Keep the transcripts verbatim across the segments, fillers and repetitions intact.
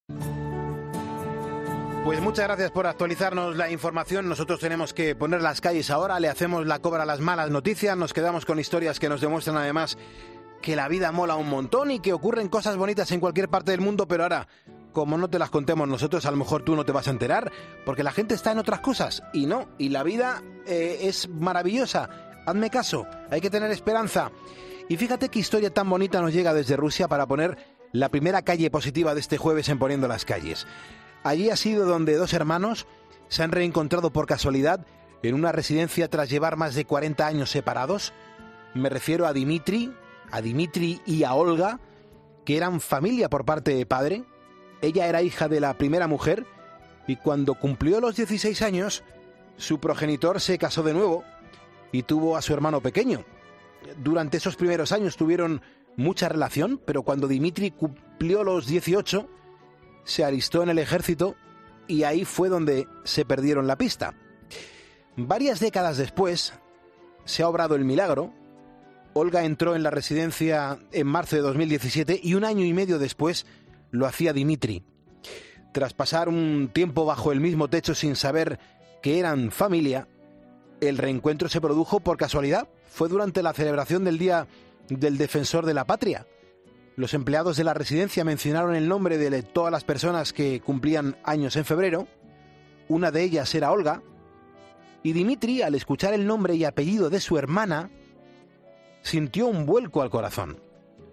Pues muchas gracias por actualizarnos la información. Nosotros tenemos que poner las calles ahora, le hacemos la cobra a las malas noticias, nos quedamos con historias que nos demuestran además que la vida mola un montón y que ocurren cosas bonitas en cualquier parte del mundo, pero ahora, como no te las contemos nosotros, a lo mejor tú no te vas a enterar, porque la gente está en otras cosas, y no, y la vida eh, es maravillosa. Hazme caso, hay que tener esperanza. Y fíjate qué historia tan bonita nos llega desde Rusia para poner la primera calle positiva de este jueves en Poniendo las Calles. Allí ha sido donde dos hermanos se han reencontrado por casualidad en una residencia tras llevar más de cuarenta años separados. Me refiero a Dimitri, a Dimitri y a Olga, que eran familia por parte de padre. Ella era hija de la primera mujer y cuando cumplió los dieciséis años, su progenitor se casó de nuevo y tuvo a su hermano pequeño. Durante esos primeros años tuvieron mucha relación, pero cuando Dimitri cumplió los dieciocho, se alistó en el ejército y ahí fue donde se perdieron la pista. Varias décadas después, se ha obrado el milagro. Olga entró en la residencia en marzo de dos mil diecisiete y un año y medio después lo hacía Dimitri. Tras pasar un tiempo bajo el mismo techo sin saber que eran familia, el reencuentro se produjo por casualidad. Fue durante la celebración del Día del Defensor de la Patria. Los empleados de la residencia mencionaron el nombre de todas las personas que cumplían años en febrero. Una de ellas era Olga. Y Dimitri, al escuchar el nombre y apellido de su hermana, sintió un vuelco al corazón.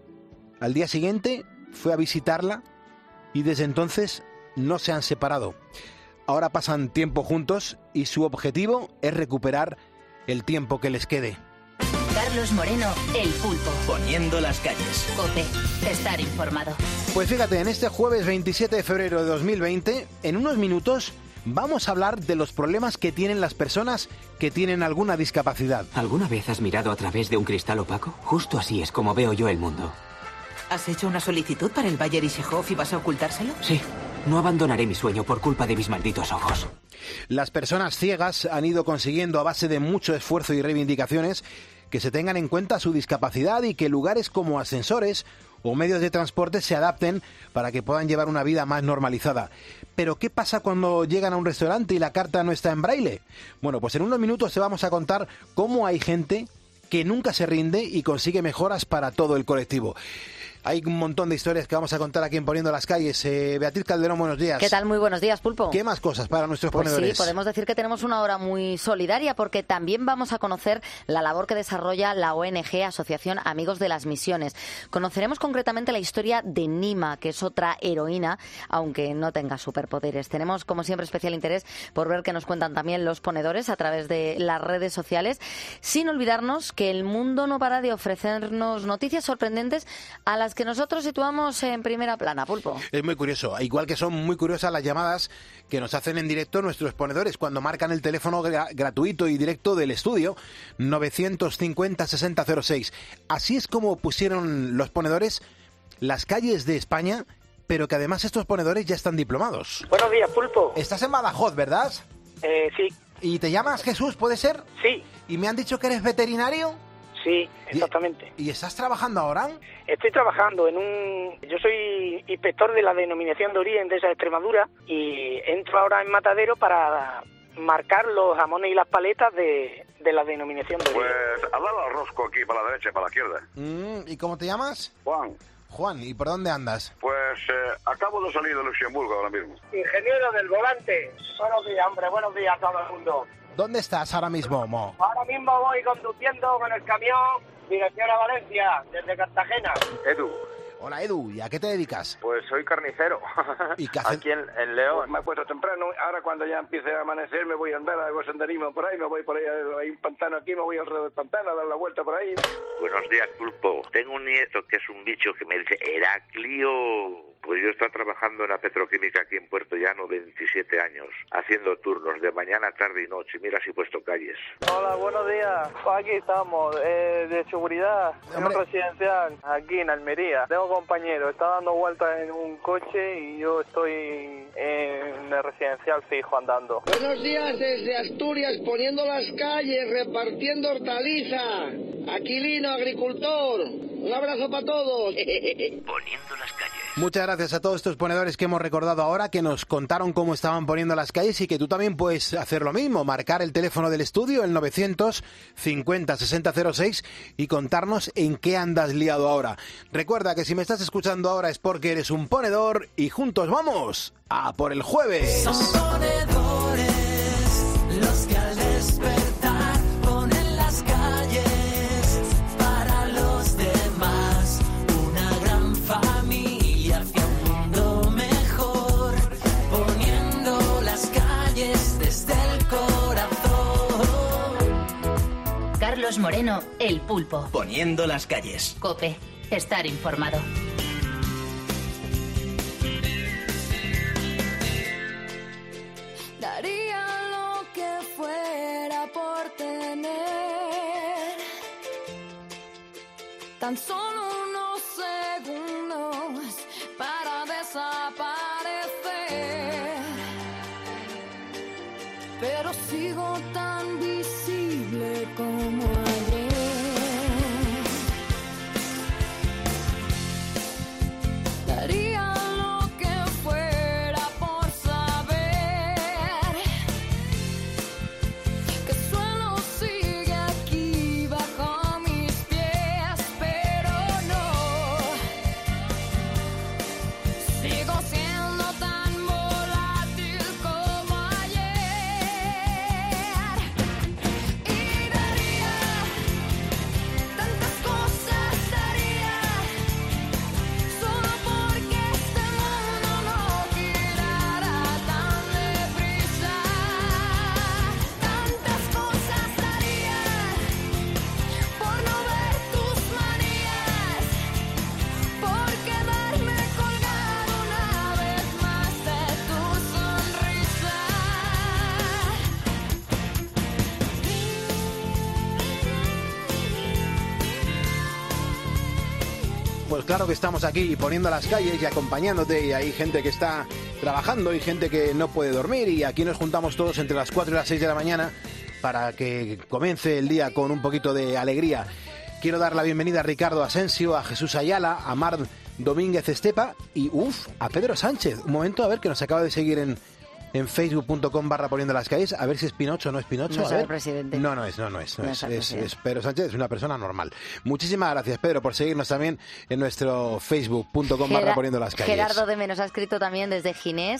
Al día siguiente fue a visitarla y desde entonces no se han separado. Ahora pasan tiempo juntos y su objetivo es recuperar el tiempo que les quede. Carlos Moreno, El Pulpo. Poniendo las calles. COPE. Estar informado. Pues fíjate, en este jueves veintisiete de febrero de dos mil veinte, en unos minutos vamos a hablar de los problemas que tienen las personas que tienen alguna discapacidad. ¿Alguna vez has mirado a través de un cristal opaco? Justo así es como veo yo el mundo. ¿Has hecho una solicitud para el Bayer Isechov y vas a ocultárselo? Sí. No abandonaré mi sueño por culpa de mis malditos ojos. Las personas ciegas han ido consiguiendo a base de mucho esfuerzo y reivindicaciones que se tengan en cuenta su discapacidad y que lugares como ascensores o medios de transporte se adapten para que puedan llevar una vida más normalizada. Pero ¿qué pasa cuando llegan a un restaurante y la carta no está en braille? Bueno, pues en unos minutos te vamos a contar cómo hay gente que nunca se rinde y consigue mejoras para todo el colectivo. Hay un montón de historias que vamos a contar aquí en Poniendo las Calles. Eh, Beatriz Calderón, buenos días. ¿Qué tal? Muy buenos días, Pulpo. ¿Qué más cosas para nuestros pues ponedores? Sí, podemos decir que tenemos una hora muy solidaria porque también vamos a conocer la labor que desarrolla la O N G Asociación Amigos de las Misiones. Conoceremos concretamente la historia de Nima, que es otra heroína, aunque no tenga superpoderes. Tenemos, como siempre, especial interés por ver qué nos cuentan también los ponedores a través de las redes sociales, sin olvidarnos que el mundo no para de ofrecernos noticias sorprendentes a las que nosotros situamos en primera plana, Pulpo. Es muy curioso, igual que son muy curiosas las llamadas que nos hacen en directo nuestros ponedores cuando marcan el teléfono gra- gratuito y directo del estudio novecientos cincuenta sesenta cero seis. Así es como pusieron los ponedores las calles de España, pero que además estos ponedores ya están diplomados. Buenos días, Pulpo. Estás en Badajoz, ¿verdad? Eh, sí. ¿Y te llamas Jesús, puede ser? Sí. ¿Y me han dicho que eres veterinario? Sí, exactamente. ¿Y, ¿y estás trabajando ahora? Estoy trabajando en un... Yo soy inspector de la denominación de origen de esa Extremadura y entro ahora en Matadero para marcar los jamones y las paletas de, de la denominación de origen. Pues al lado al rosco aquí, para la derecha y para la izquierda. Mm, ¿y cómo te llamas? Juan. Juan, ¿y por dónde andas? Pues eh, acabo de salir de Luxemburgo ahora mismo. Ingeniero del volante. Buenos días, hombre, buenos días a todo el mundo. ¿Dónde estás ahora mismo, Mo? Ahora mismo voy conduciendo con el camión dirección a Valencia, desde Cartagena. Edu. Hola, Edu, ¿y a qué te dedicas? Pues soy carnicero. ¿Y qué haces? Aquí en, en León. Pues me acuesto temprano, ahora cuando ya empiece a amanecer me voy a andar, hago senderismo por ahí, me voy por ahí, hay un pantano aquí, me voy alrededor del pantano a dar la vuelta por ahí. Buenos días, Pulpo. Tengo un nieto que es un bicho que me dice, Heraclio. Pues yo estoy trabajando en la petroquímica aquí en Puerto Llano veintisiete años, haciendo turnos de mañana, tarde y noche. Mira si he puesto calles. Hola, buenos días. Pues aquí estamos, eh, de seguridad, en un residencial, aquí en Almería. Tengo compañero, está dando vueltas en un coche y yo estoy en el residencial fijo andando. Buenos días desde Asturias, poniendo las calles, repartiendo hortaliza. Aquilino, agricultor. Un abrazo para todos. Poniendo las calles. Muchas gracias a todos estos ponedores que hemos recordado ahora, que nos contaron cómo estaban poniendo las calles y que tú también puedes hacer lo mismo, marcar el teléfono del estudio, el novecientos cincuenta sesenta cero seis y contarnos en qué andas liado ahora. Recuerda que si me estás escuchando ahora es porque eres un ponedor y juntos vamos a por el jueves. Son ponedores los que al despertar ponen las calles para los demás, una gran familia hacia un mundo mejor, poniendo las calles desde el corazón. Carlos Moreno, El Pulpo. Poniendo las calles. COPE. Estar informado. Daría lo que fuera por tener tan solo unos segundos para desaparecer, pero sigo tan visible como ayer. Daría lo que fuera por saber que el suelo sigue aquí bajo mis pies, pero no, sigo siendo tan volátil como ayer. Y daría tantas cosas, daría solo porque este mundo no girara tan deprisa. Tantas cosas daría por no ver tus manías, por quedarme colgado una vez más de tu sonrisa. Pues claro que estamos aquí poniendo las calles y acompañándote, y hay gente que está trabajando y gente que no puede dormir, y aquí nos juntamos todos entre las cuatro y las seis de la mañana para que comience el día con un poquito de alegría. Quiero dar la bienvenida a Ricardo Asensio, a Jesús Ayala, a Mar Domínguez Estepa y, uff, a Pedro Sánchez. Un momento, a ver, que nos acaba de seguir en, en facebook punto com barra poniendo las calles, a ver si es Pinocho o no es Pinocho. No a es el ver. presidente. No, no es, no, no es. No No es, es el es, presidente. es Pedro Sánchez, es una persona normal. Muchísimas gracias, Pedro, por seguirnos también en nuestro facebook punto com barra Gera- poniendo las calles. Gerardo de Menos ha escrito también desde Ginés,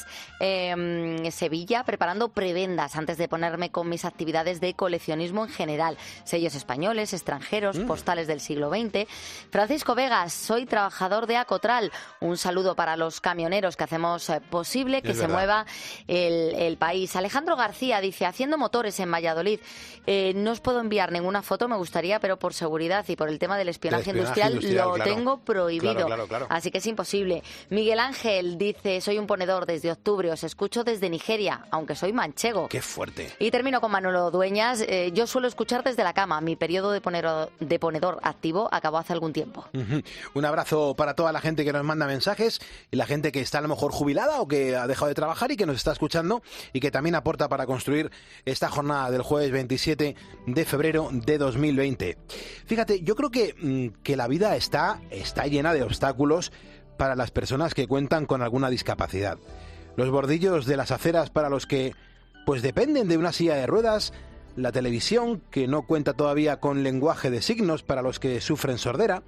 eh, Sevilla, preparando prebendas antes de ponerme con mis actividades de coleccionismo en general. Sellos españoles, extranjeros, Mm. postales del siglo veinte. Francisco Vegas, soy trabajador de Acotral. Un saludo para los camioneros que hacemos eh, posible que Es se verdad. mueva el, el país. Alejandro García dice, haciendo motores en Valladolid. Eh, no os puedo enviar ninguna foto, me gustaría, pero por seguridad y por el tema del espionaje, Del espionaje industrial, industrial, lo claro. tengo prohibido. Claro, claro, claro. Así que es imposible. Miguel Ángel dice, soy un ponedor desde octubre, os escucho desde Nigeria, aunque soy manchego. Qué fuerte. Y termino con Manolo Dueñas. Eh, yo suelo escuchar desde la cama. Mi periodo de, ponero- de ponedor activo acabó hace algún tiempo. Ujú. Un abrazo para toda la gente que nos manda mensajes y la gente que está a lo mejor jubilada o que ha dejado de trabajar y que nos está escuchando y que también aporta para construir esta jornada del jueves veintisiete de febrero de dos mil veinte. Fíjate, yo creo que, mm, que la vida está, está llena de obstáculos para las personas que cuentan con alguna discapacidad. Los bordillos de las aceras para los que pues dependen de una silla de ruedas, la televisión que no cuenta todavía con lenguaje de signos para los que sufren sordera.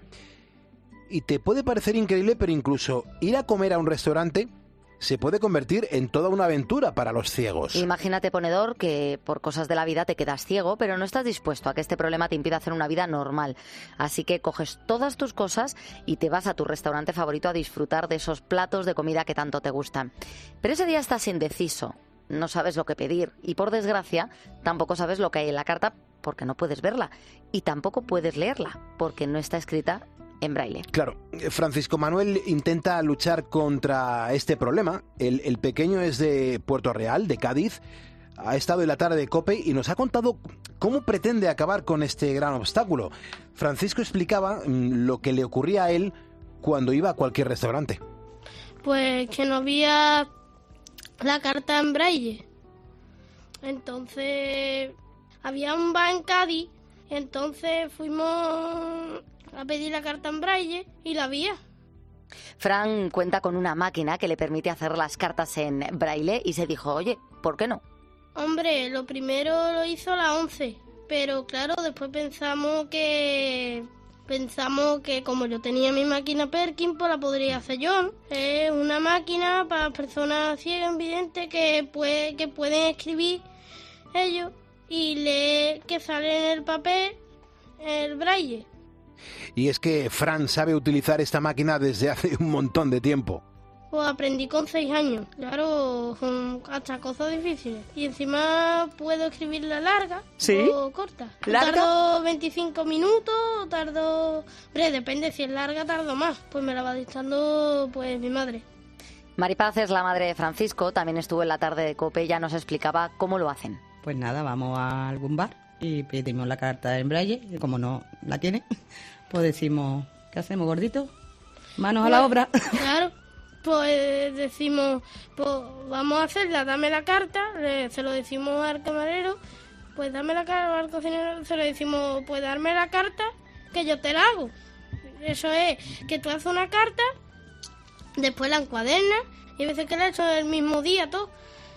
Y te puede parecer increíble, pero incluso ir a comer a un restaurante se puede convertir en toda una aventura para los ciegos. Imagínate, ponedor, que por cosas de la vida te quedas ciego, pero no estás dispuesto a que este problema te impida hacer una vida normal. Así que coges todas tus cosas y te vas a tu restaurante favorito a disfrutar de esos platos de comida que tanto te gustan. Pero ese día estás indeciso, no sabes lo que pedir y, por desgracia, tampoco sabes lo que hay en la carta porque no puedes verla y tampoco puedes leerla porque no está escrita en braille. Claro, Francisco Manuel intenta luchar contra este problema. El, el pequeño es de Puerto Real, de Cádiz. Ha estado en la tarde de COPE y nos ha contado cómo pretende acabar con este gran obstáculo. Francisco explicaba mm, lo que le ocurría a él cuando iba a cualquier restaurante. Pues que no había la carta en braille. Entonces había un bar en Cádiz. Entonces fuimos a pedir la carta en braille y la había. Fran cuenta con una máquina que le permite hacer las cartas en braille y se dijo, oye, ¿por qué no? Hombre, lo primero lo hizo a las once, pero claro, después pensamos que pensamos que como yo tenía mi máquina Perkin, pues la podría hacer yo. Es una máquina para personas ciegas, invidentes, que, puede, que pueden escribir ellos y leer que sale en el papel el braille. Y es que Fran sabe utilizar esta máquina desde hace un montón de tiempo. Pues aprendí con seis años, claro, son hasta cosas difíciles. Y encima puedo escribirla larga ¿Sí? o corta. ¿Larga? Tardo veinticinco minutos, tardo... Hombre, depende, si es larga tardo más, pues me la va dictando pues mi madre. Maripaz es la madre de Francisco, también estuvo en la tarde de COPE, ya nos explicaba cómo lo hacen. Pues nada, vamos a algún bar y pedimos la carta en braille, y como no la tiene, pues decimos, ¿qué hacemos, gordito? Manos a la obra. Claro, pues decimos, pues vamos a hacerla, dame la carta, le- se lo decimos al camarero, pues dame la carta, al cocinero se lo decimos, pues darme la carta, que yo te la hago. Eso es, que tú haces una carta, después la encuadernas, y a veces que la he hecho el mismo día todo,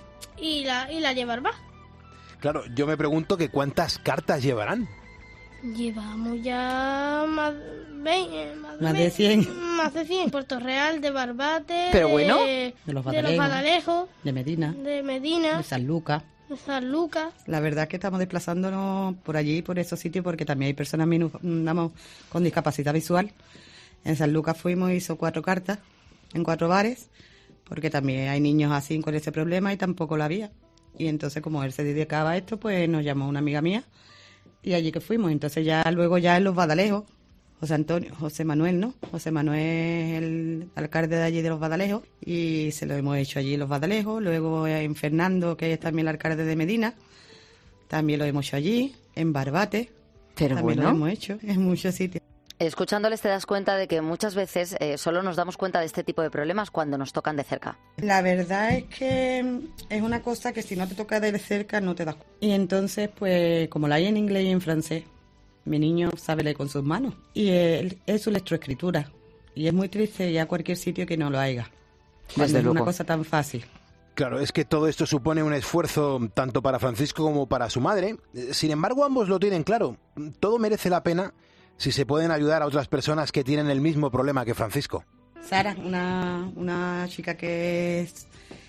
y la, y la lleva al bar. Claro, yo me pregunto que cuántas cartas llevarán. Llevamos ya más, veinte, más, Más de veinte, cien. Más de cien. Puerto Real, de Barbate, Pero bueno. de, De los de los Badalejos, de Medina, de Medina, de San Lucas. de San Lucas. La verdad es que estamos desplazándonos por allí, por esos sitios, porque también hay personas minu- andamos con discapacidad visual. En San Lucas fuimos, hizo cuatro cartas en cuatro bares, porque también hay niños así con ese problema y tampoco la había. Y entonces, como él se dedicaba a esto, pues nos llamó una amiga mía y allí que fuimos. Entonces ya luego ya en los Badalejos, José Antonio, José Manuel, ¿no? José Manuel es el alcalde de allí de los Badalejos y se lo hemos hecho allí en los Badalejos. Luego en Fernando, que es también el alcalde de Medina, también lo hemos hecho allí, en Barbate, Pero también bueno. lo hemos hecho en muchos sitios. Escuchándoles te das cuenta de que muchas veces eh, solo nos damos cuenta de este tipo de problemas cuando nos tocan de cerca. La verdad es que es una cosa que si no te toca de cerca no te das cuenta. Y entonces, pues, como la hay en inglés y en francés, mi niño sabe leer con sus manos. Y él- es su lectoescritura. Y es muy triste ir a cualquier sitio que no lo haya. Cuando Desde es una luego. cosa tan fácil. Claro, es que todo esto supone un esfuerzo tanto para Francisco como para su madre. Eh, Sin embargo, ambos lo tienen claro. Todo merece la pena si se pueden ayudar a otras personas que tienen el mismo problema que Francisco. Sara, una, una chica que es,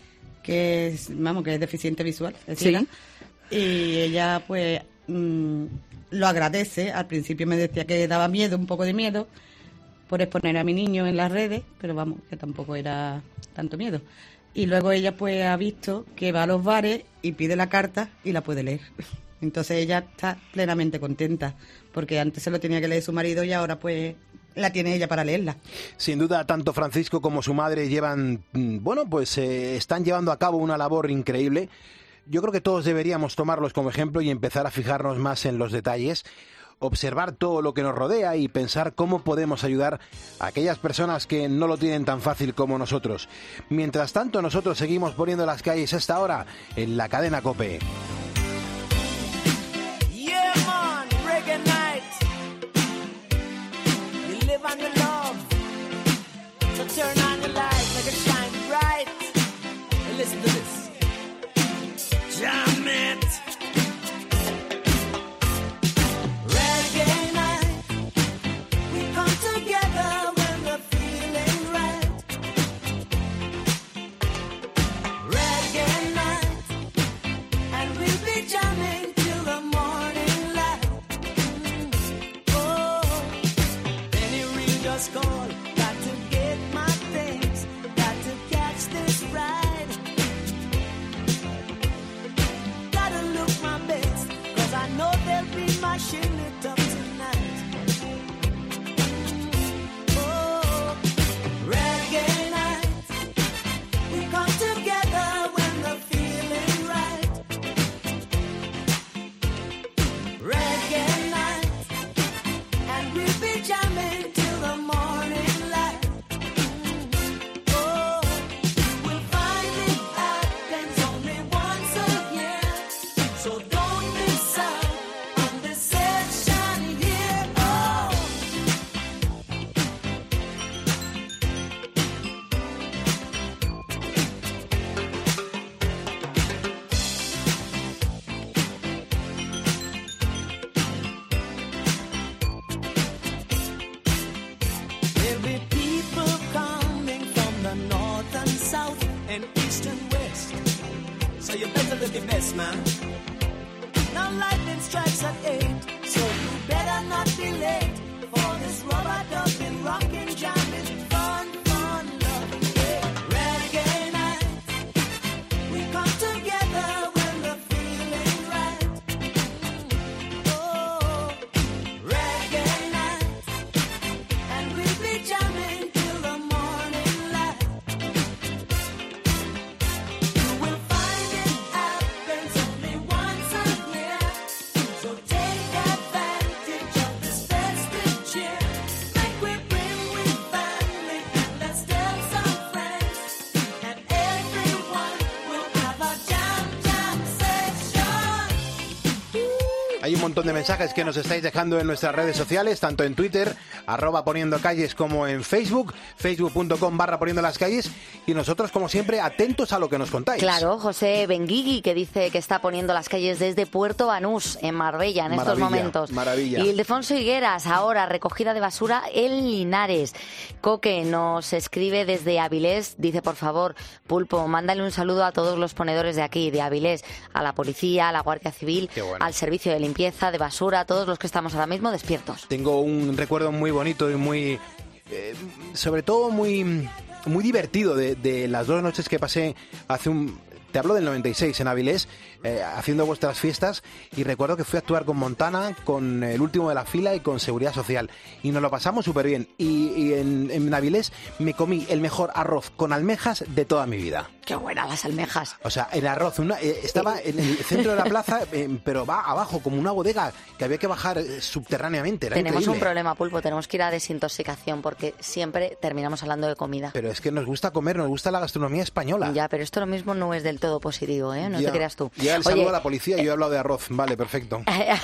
que es, vamos, que es deficiente visual, es Sí. ciega, y ella pues mm, lo agradece. Al principio me decía que daba miedo, un poco de miedo, por exponer a mi niño en las redes, pero vamos, que tampoco era tanto miedo. Y luego ella pues ha visto que va a los bares y pide la carta y la puede leer. Entonces ella está plenamente contenta, porque antes se lo tenía que leer su marido y ahora pues la tiene ella para leerla. Sin duda, tanto Francisco como su madre llevan, mm, bueno, pues eh, están llevando a cabo una labor increíble. Yo creo que todos deberíamos tomarlos como ejemplo y empezar a fijarnos más en los detalles, observar todo lo que nos rodea y pensar cómo podemos ayudar a aquellas personas que no lo tienen tan fácil como nosotros. Mientras tanto, nosotros seguimos poniendo las calles a esta hora en la cadena COPE. Yeah, man, reggae night. You live on your love. So turn on the light, make it shine bright. And listen to this. Jam it. Reggae night. We come together when we're feeling right. Reggae night. And we'll be jamming till the morning light. Oh, any real just call. Got to get my things. Got to catch this ride. Gotta look my best, cause I know they'll be mashing it up tonight. Oh, reggae night. We come together when we're feeling right. Reggae night, and we'll be jamming till the morning light. Oh, you will find it happens only once a year, so don't miss out on this section and east and west. So you better live your best, man. Now lightning strikes at eight, so you better not be late for this rubber ducking rockin' jam is fun, fun, love, yeah. Reggae night, we come together when the feeling's right. Oh, reggae night, and we'll be jamming till the morning light. You will find it happens only once a year, so take advantage of this festive cheer. Make we bring with family and let's tell some friends, and everyone will have a jam jam session. Hay un montón de mensajes que nos estáis dejando en nuestras redes sociales, tanto en Twitter, arroba poniendo calles, como en Facebook, facebook.com barra poniendo las calles, y nosotros, como siempre, atentos a lo que nos contáis. Claro, José Benguigui, que dice que está poniendo las calles desde Puerto Banús, en Marbella, en estos Maravilla, momentos. maravilla. Y Ildefonso Higueras, ahora, recogida de basura en Linares. Coque nos escribe desde Avilés, dice, por favor, Pulpo, mándale un saludo a todos los ponedores de aquí, de Avilés, a la policía, a la Guardia Civil, Qué bueno. al servicio de limpieza, de basura, a todos los que estamos ahora mismo despiertos. Tengo un recuerdo muy bonito y muy, eh, sobre todo muy, muy divertido de, de las dos noches que pasé hace un... Te hablo del noventa y seis en Avilés, eh, haciendo vuestras fiestas, y recuerdo que fui a actuar con Montana, con El Último de la Fila y con Seguridad Social, y nos lo pasamos súper bien. Y, y en, en Avilés me comí el mejor arroz con almejas de toda mi vida. ¡Qué buenas las almejas! O sea, el arroz una, eh, estaba en el centro de la plaza, eh, pero va abajo, como una bodega que había que bajar eh, subterráneamente. Era Tenemos increíble. un problema, Pulpo, tenemos que ir a desintoxicación porque siempre terminamos hablando de comida. Pero es que nos gusta comer, nos gusta la gastronomía española. Ya, pero esto lo mismo no es del todo positivo, ¿eh? No Ya, te creas tú. Ya el Oye, saludo a la policía y yo he hablado de arroz. Vale, perfecto.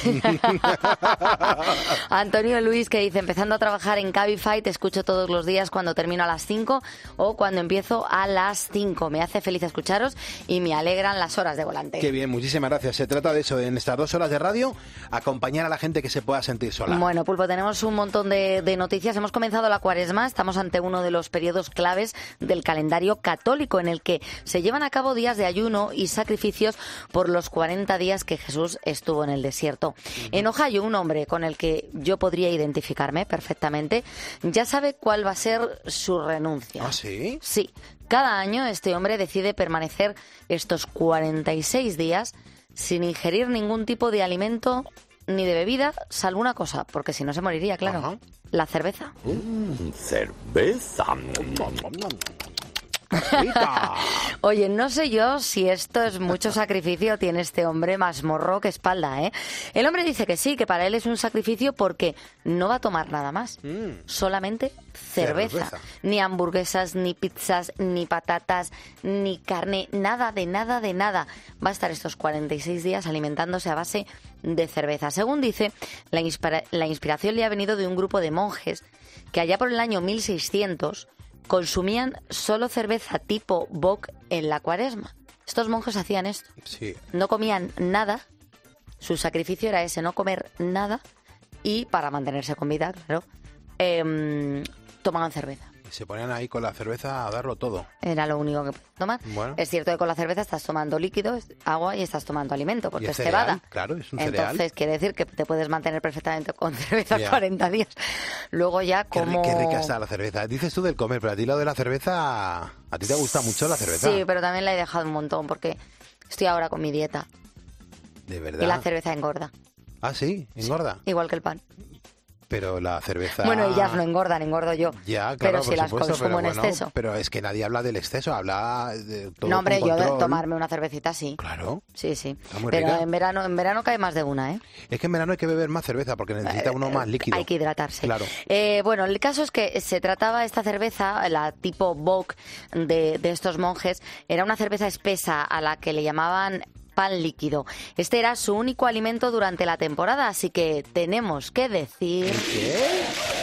Antonio Luis, que dice, empezando a trabajar en Cabify, te escucho todos los días cuando termino a las cinco o cuando empiezo a las cinco. Me hace feliz escucharos y me alegran las horas de volante. Qué bien, muchísimas gracias. Se trata de eso, en estas dos horas de radio, acompañar a la gente que se pueda sentir sola. Bueno, Pulpo, tenemos un montón de, de noticias. Hemos comenzado la Cuaresma, estamos ante uno de los periodos claves del calendario católico, en el que se llevan a cabo días de ayuno y sacrificios por los cuarenta días que Jesús estuvo en el desierto. En Ohio, un hombre con el que yo podría identificarme perfectamente, ya sabe cuál va a ser su renuncia. ¿Ah, sí? Sí. Cada año este hombre decide permanecer estos cuarenta y seis días sin ingerir ningún tipo de alimento ni de bebida, salvo una cosa, porque si no se moriría, claro. Ajá. La cerveza. Mm, cerveza. Oye, no sé yo si esto es mucho sacrificio, tiene este hombre más morro que espalda, ¿eh? El hombre dice que sí, que para él es un sacrificio porque no va a tomar nada más, Mm. solamente cerveza. Cerveza. Ni hamburguesas, ni pizzas, ni patatas, ni carne, nada de nada de nada. Va a estar estos cuarenta y seis días alimentándose a base de cerveza. Según dice, la, inspira- la inspiración le ha venido de un grupo de monjes que allá por el año mil seiscientos consumían solo cerveza tipo bock en la Cuaresma. Estos monjes hacían esto. Sí. No comían nada. Su sacrificio era ese, no comer nada. Y para mantenerse con vida, claro, eh, tomaban cerveza. Se ponían ahí con la cerveza a darlo todo. Era lo único que podían tomar. Bueno. Es cierto que con la cerveza estás tomando líquido, es- agua y estás tomando alimento, porque Y es es cereal, cebada. claro, es un Entonces, cereal. quiere decir que te puedes mantener perfectamente con cerveza Ya. cuarenta días. Luego ya Qué, ri- como... qué rica está la cerveza. Dices tú del comer, pero a ti lo de la cerveza... ¿A ti te gusta mucho la cerveza? Sí, pero también la he dejado un montón, porque estoy ahora con mi dieta. De verdad. Y la cerveza engorda, Ah, sí, engorda. igual que el pan. Pero la cerveza... Bueno, ellas no engordan, engordo yo. Ya, claro, pero si por las supuesto, consumo pero en bueno, exceso. Pero es que nadie habla del exceso, habla de todo No, hombre, con yo de control. tomarme una cervecita sí. Claro. Sí, sí. muy Pero rica. en verano, en verano cae más de una, ¿eh? Es que en verano hay que beber más cerveza porque necesita uno más líquido. Hay que hidratarse. Claro. Eh, bueno, el caso es que se trataba esta cerveza, la tipo bock de, de estos monjes, era una cerveza espesa a la que le llamaban pan líquido. Este era su único alimento durante la temporada, así que tenemos que decir... ¿Qué?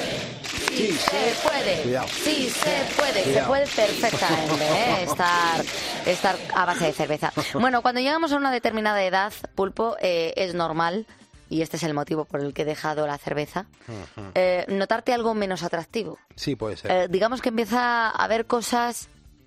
Sí, se puede. Cuidado. Sí, se puede. Cuidado. Se puede perfectamente, ¿eh? estar, estar a base de cerveza. Bueno, cuando llegamos a una determinada edad, Pulpo, eh, es normal, y este es el motivo por el que he dejado la cerveza, Ujú. eh, notarte algo menos atractivo. Sí, puede ser. Eh, digamos que empieza a haber cosas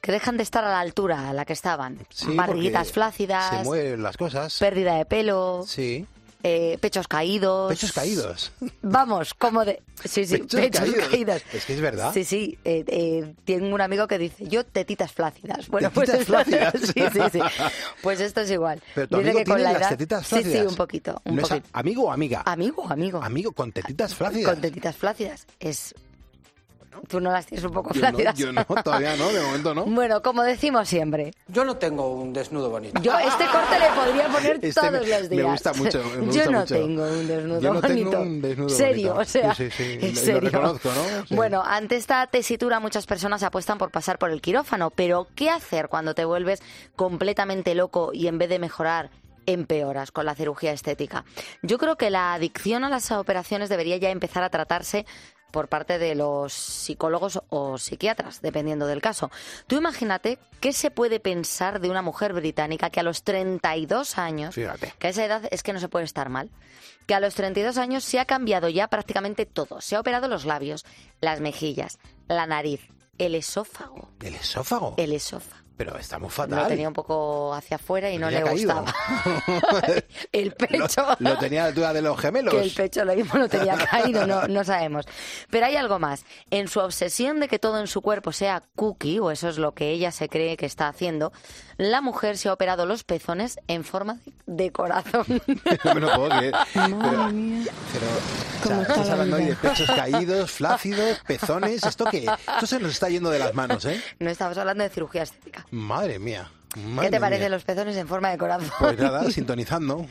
que dejan de estar a la altura a la que estaban. Sí, Barriguitas porque flácidas, se mueven las cosas. pérdida de pelo, Sí. eh, pechos caídos. Pechos caídos. Vamos, como de... Sí, sí, Pechos pechos, caídos. caídos. Es que es verdad. Sí, sí. Eh, eh, tengo un amigo que dice, yo tetitas flácidas. Bueno, ¿Tetitas pues flácidas? sí, sí, sí. Pues esto es igual. Pero tu Dice amigo que con tiene la las edad... tetitas Sí, sí, flácidas. un poquito. Un ¿No es a- poquito. amigo o amiga? Amigo, amigo. Amigo con tetitas flácidas. Con tetitas flácidas. Es... Tú no las tienes un poco Yo no, flácidas. yo no, todavía no, de momento no. Bueno, como decimos siempre, Yo no tengo un desnudo bonito. yo este corte le podría poner Este todos me- los me días. gusta mucho, me Yo gusta no mucho. tengo un desnudo Yo no bonito. tengo un desnudo serio, bonito. o sea, Sí, sí, sí, en lo serio. reconozco, ¿no? Sí. Bueno, ante esta tesitura muchas personas apuestan por pasar por el quirófano, pero ¿qué hacer cuando te vuelves completamente loco y en vez de mejorar empeoras con la cirugía estética? Yo creo que la adicción a las operaciones debería ya empezar a tratarse por parte de los psicólogos o psiquiatras, dependiendo del caso. Tú imagínate qué se puede pensar de una mujer británica que a los treinta y dos años, Fíjate. que a esa edad es que no se puede estar mal, que a los treinta y dos años se ha cambiado ya prácticamente todo. Se ha operado los labios, las mejillas, la nariz, el esófago. ¿El esófago? El esófago. Pero estamos Lo fatal. tenía un poco hacia afuera y no Tenía le caído. gustaba. El pecho. Lo, lo tenía a la altura de los gemelos. Que el pecho lo mismo lo tenía caído, no, no sabemos. Pero hay algo más. En su obsesión de que todo en su cuerpo sea cookie, o eso es lo que ella se cree que está haciendo, la mujer se ha operado los pezones en forma de, de corazón. No me lo puedo creer. Pero, Madre mía. pero o ¿Cómo sea, está estás la hablando hoy de vida? pechos caídos, flácidos, pezones. ¿Esto qué? Esto se nos está yendo de las manos, ¿eh? No estamos hablando de cirugía estética. Madre mía. ¿Qué te parecen los pezones en forma de corazón? Pues nada, sintonizando.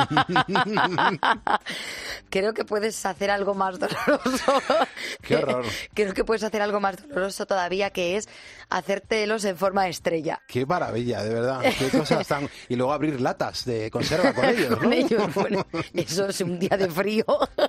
Creo que puedes hacer algo más doloroso. Qué horror. Creo que puedes hacer algo más doloroso todavía, que es hacértelos en forma de estrella. Qué maravilla, de verdad. Qué cosas tan... Y luego abrir latas de conserva con ellos, ¿no? Con ellos, bueno, eso es un día de frío.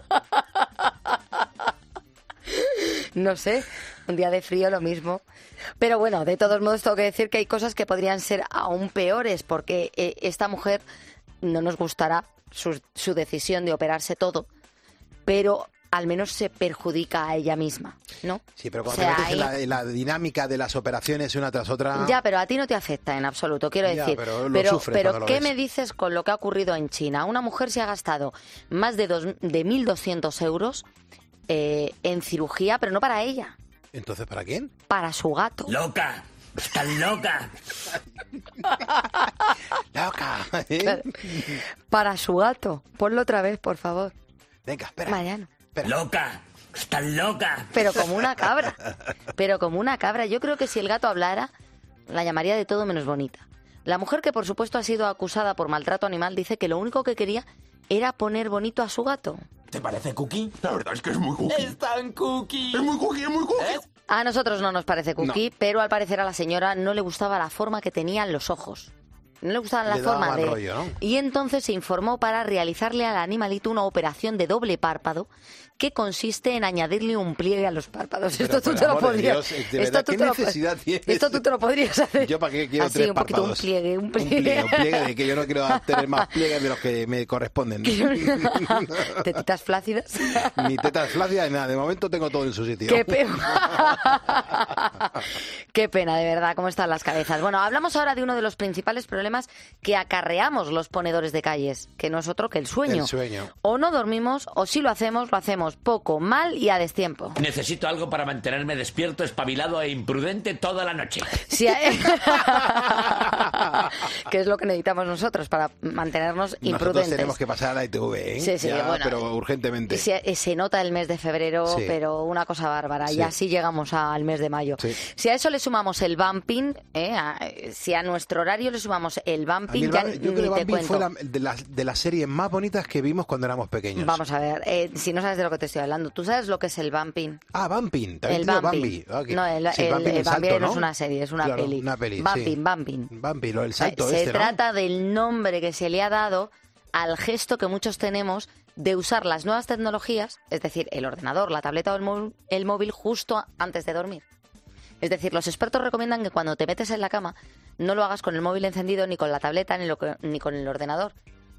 No sé, un día de frío lo mismo. Pero bueno, de todos modos tengo que decir que hay cosas que podrían ser aún peores, porque eh, esta mujer no nos gustará su, su decisión de operarse todo, pero al menos se perjudica a ella misma, ¿no? Sí, pero cuando O sea, te metes en ahí- la, en la dinámica de las operaciones una tras otra... Ya, pero a ti no te afecta en absoluto, quiero Ya, decir. pero lo pero sufres pero cuando lo ¿qué ves. me dices con lo que ha ocurrido en China? Una mujer se ha gastado más de, dos, de mil doscientos euros eh, en cirugía, pero no para ella, ¿Entonces para quién? para su gato. ¡Loca! ¡Estás loca! ¡Loca! ¿eh? Para su gato. Ponlo otra vez, por favor. Venga, espera. Mariano. ¡Loca! ¡Estás loca! Pero como una cabra. Pero como una cabra. Yo creo que si el gato hablara, la llamaría de todo menos bonita. La mujer, que por supuesto ha sido acusada por maltrato animal, dice que lo único que quería era poner bonito a su gato. ¿Te parece cookie? La verdad es que es muy cookie. ¡Es tan cookie! ¡Es muy cookie, es muy cookie! A nosotros no nos parece cookie, pero al parecer a la señora no le gustaba la forma que tenían los ojos. No le gustaba la Le daba forma mal de... rollo, ¿no? Y entonces se informó para realizarle al animalito una operación de doble párpado que consiste en añadirle un pliegue a los párpados. Pero, esto tú por te lo amor de podrías... Dios, de esto verdad, tú ¿qué te lo- necesidad tienes? Esto tú te lo podrías hacer. ¿Yo para qué quiero Así, tres un poquito, un párpados? pliegue, un Un pliegue. pliegue, un pliegue de que yo no quiero tener más pliegues de los que me corresponden. Tetitas flácidas. Ni tetas flácidas ni nada. De momento tengo todo en su sitio. Qué pena. Qué pena, de verdad, cómo están las cabezas. Bueno, hablamos ahora de uno de los principales problemas que acarreamos los ponedores de calles, que no es otro que el sueño. El sueño. O no dormimos, o si lo hacemos, lo hacemos poco, mal y a destiempo. Necesito algo para mantenerme despierto, espabilado e imprudente toda la noche. Si hay- que es lo que necesitamos nosotros para mantenernos Nosotros imprudentes. tenemos que pasar a la I T V, ¿eh? Sí, sí, Ya, bueno. pero urgentemente. Se, se nota el mes de febrero, Sí. pero una cosa bárbara. Sí. Y así llegamos al mes de mayo. Sí. Si a eso le sumamos el bumping, ¿eh? a- si a nuestro horario le sumamos el A mí bumping, el ya Bam- ni yo creo que te Bambi cuento. fue la- de, las, de las series más bonitas que vimos cuando éramos pequeños. Vamos a ver, eh, si no sabes de lo que te estoy hablando, ¿tú sabes lo que es el bumping? Ah, Bumping. También El tiene bumping. Bambi. Ah, que- No, el, sí, el, Bumping, el el salto, Bambi no ¿no? es una serie, es una Claro, peli. una peli, Bumping, sí. bumping. Bambi, lo del salto Se este, ¿no? trata del nombre que se le ha dado al gesto que muchos tenemos de usar las nuevas tecnologías, es decir, el ordenador, la tableta o el móvil, el móvil justo antes de dormir. Es decir, los expertos recomiendan que cuando te metes en la cama no lo hagas con el móvil encendido, ni con la tableta, ni, lo que- ni con el ordenador.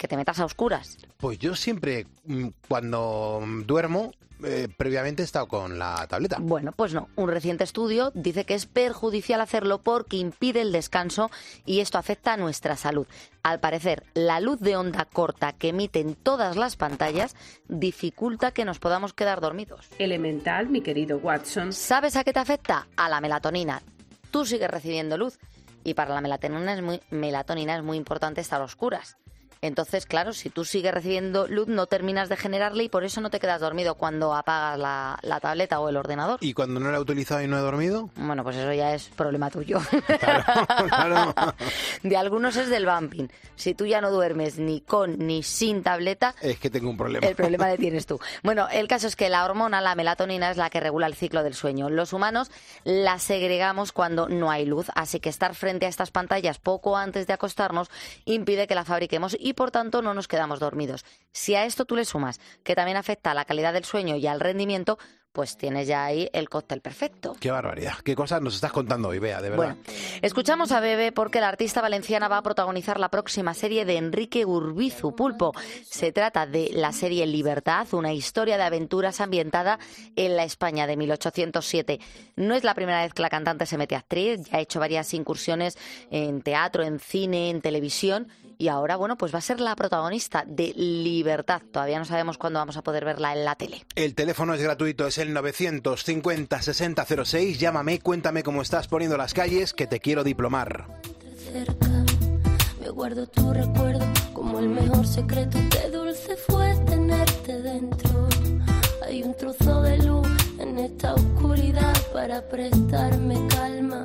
que te metas a oscuras. Pues yo siempre, mm, cuando duermo, eh, previamente he estado con la tableta. Bueno, pues no. Un reciente estudio dice que es perjudicial hacerlo porque impide el descanso y esto afecta a nuestra salud. Al parecer, la luz de onda corta que emiten todas las pantallas dificulta que nos podamos quedar dormidos. Elemental, mi querido Watson. ¿Sabes a qué te afecta? A la melatonina. Tú sigues recibiendo luz y para la melatonina es muy, melatonina es muy importante estar a oscuras. Entonces, claro, si tú sigues recibiendo luz, no terminas de generarle y por eso no te quedas dormido cuando apagas la, la tableta o el ordenador. ¿Y cuando no la he utilizado y no he dormido? Bueno, pues eso ya es problema tuyo. Claro, claro. De algunos es del vamping. Si tú ya no duermes ni con ni sin tableta... Es que tengo un problema. El problema le tienes tú. Bueno, el caso es que la hormona, la melatonina, es la que regula el ciclo del sueño. Los humanos la segregamos cuando no hay luz, así que estar frente a estas pantallas poco antes de acostarnos impide que la fabriquemos y por tanto no nos quedamos dormidos. Si a esto tú le sumas que también afecta a la calidad del sueño y al rendimiento, pues tienes ya ahí el cóctel perfecto. Qué barbaridad. Qué cosas nos estás contando hoy, Bea, de verdad. Bueno, escuchamos a Bebe porque la artista valenciana va a protagonizar la próxima serie de Enrique Urbizu, Pulpo. Se trata de la serie Libertad, una historia de aventuras ambientada en la España de mil ochocientos siete. No es la primera vez que la cantante se mete a actriz, ya ha hecho varias incursiones en teatro, en cine, en televisión y ahora, bueno, pues va a ser la protagonista de Libertad. Todavía no sabemos cuándo vamos a poder verla en la tele. El teléfono es gratuito, es el novecientos cincuenta sesenta cero seis. Llámame, cuéntame cómo estás poniendo las calles, que te quiero diplomar. Cerca, me guardo tu recuerdo como el mejor secreto. Qué dulce fue tenerte dentro. Hay un trozo de luz en esta oscuridad para prestarme calma.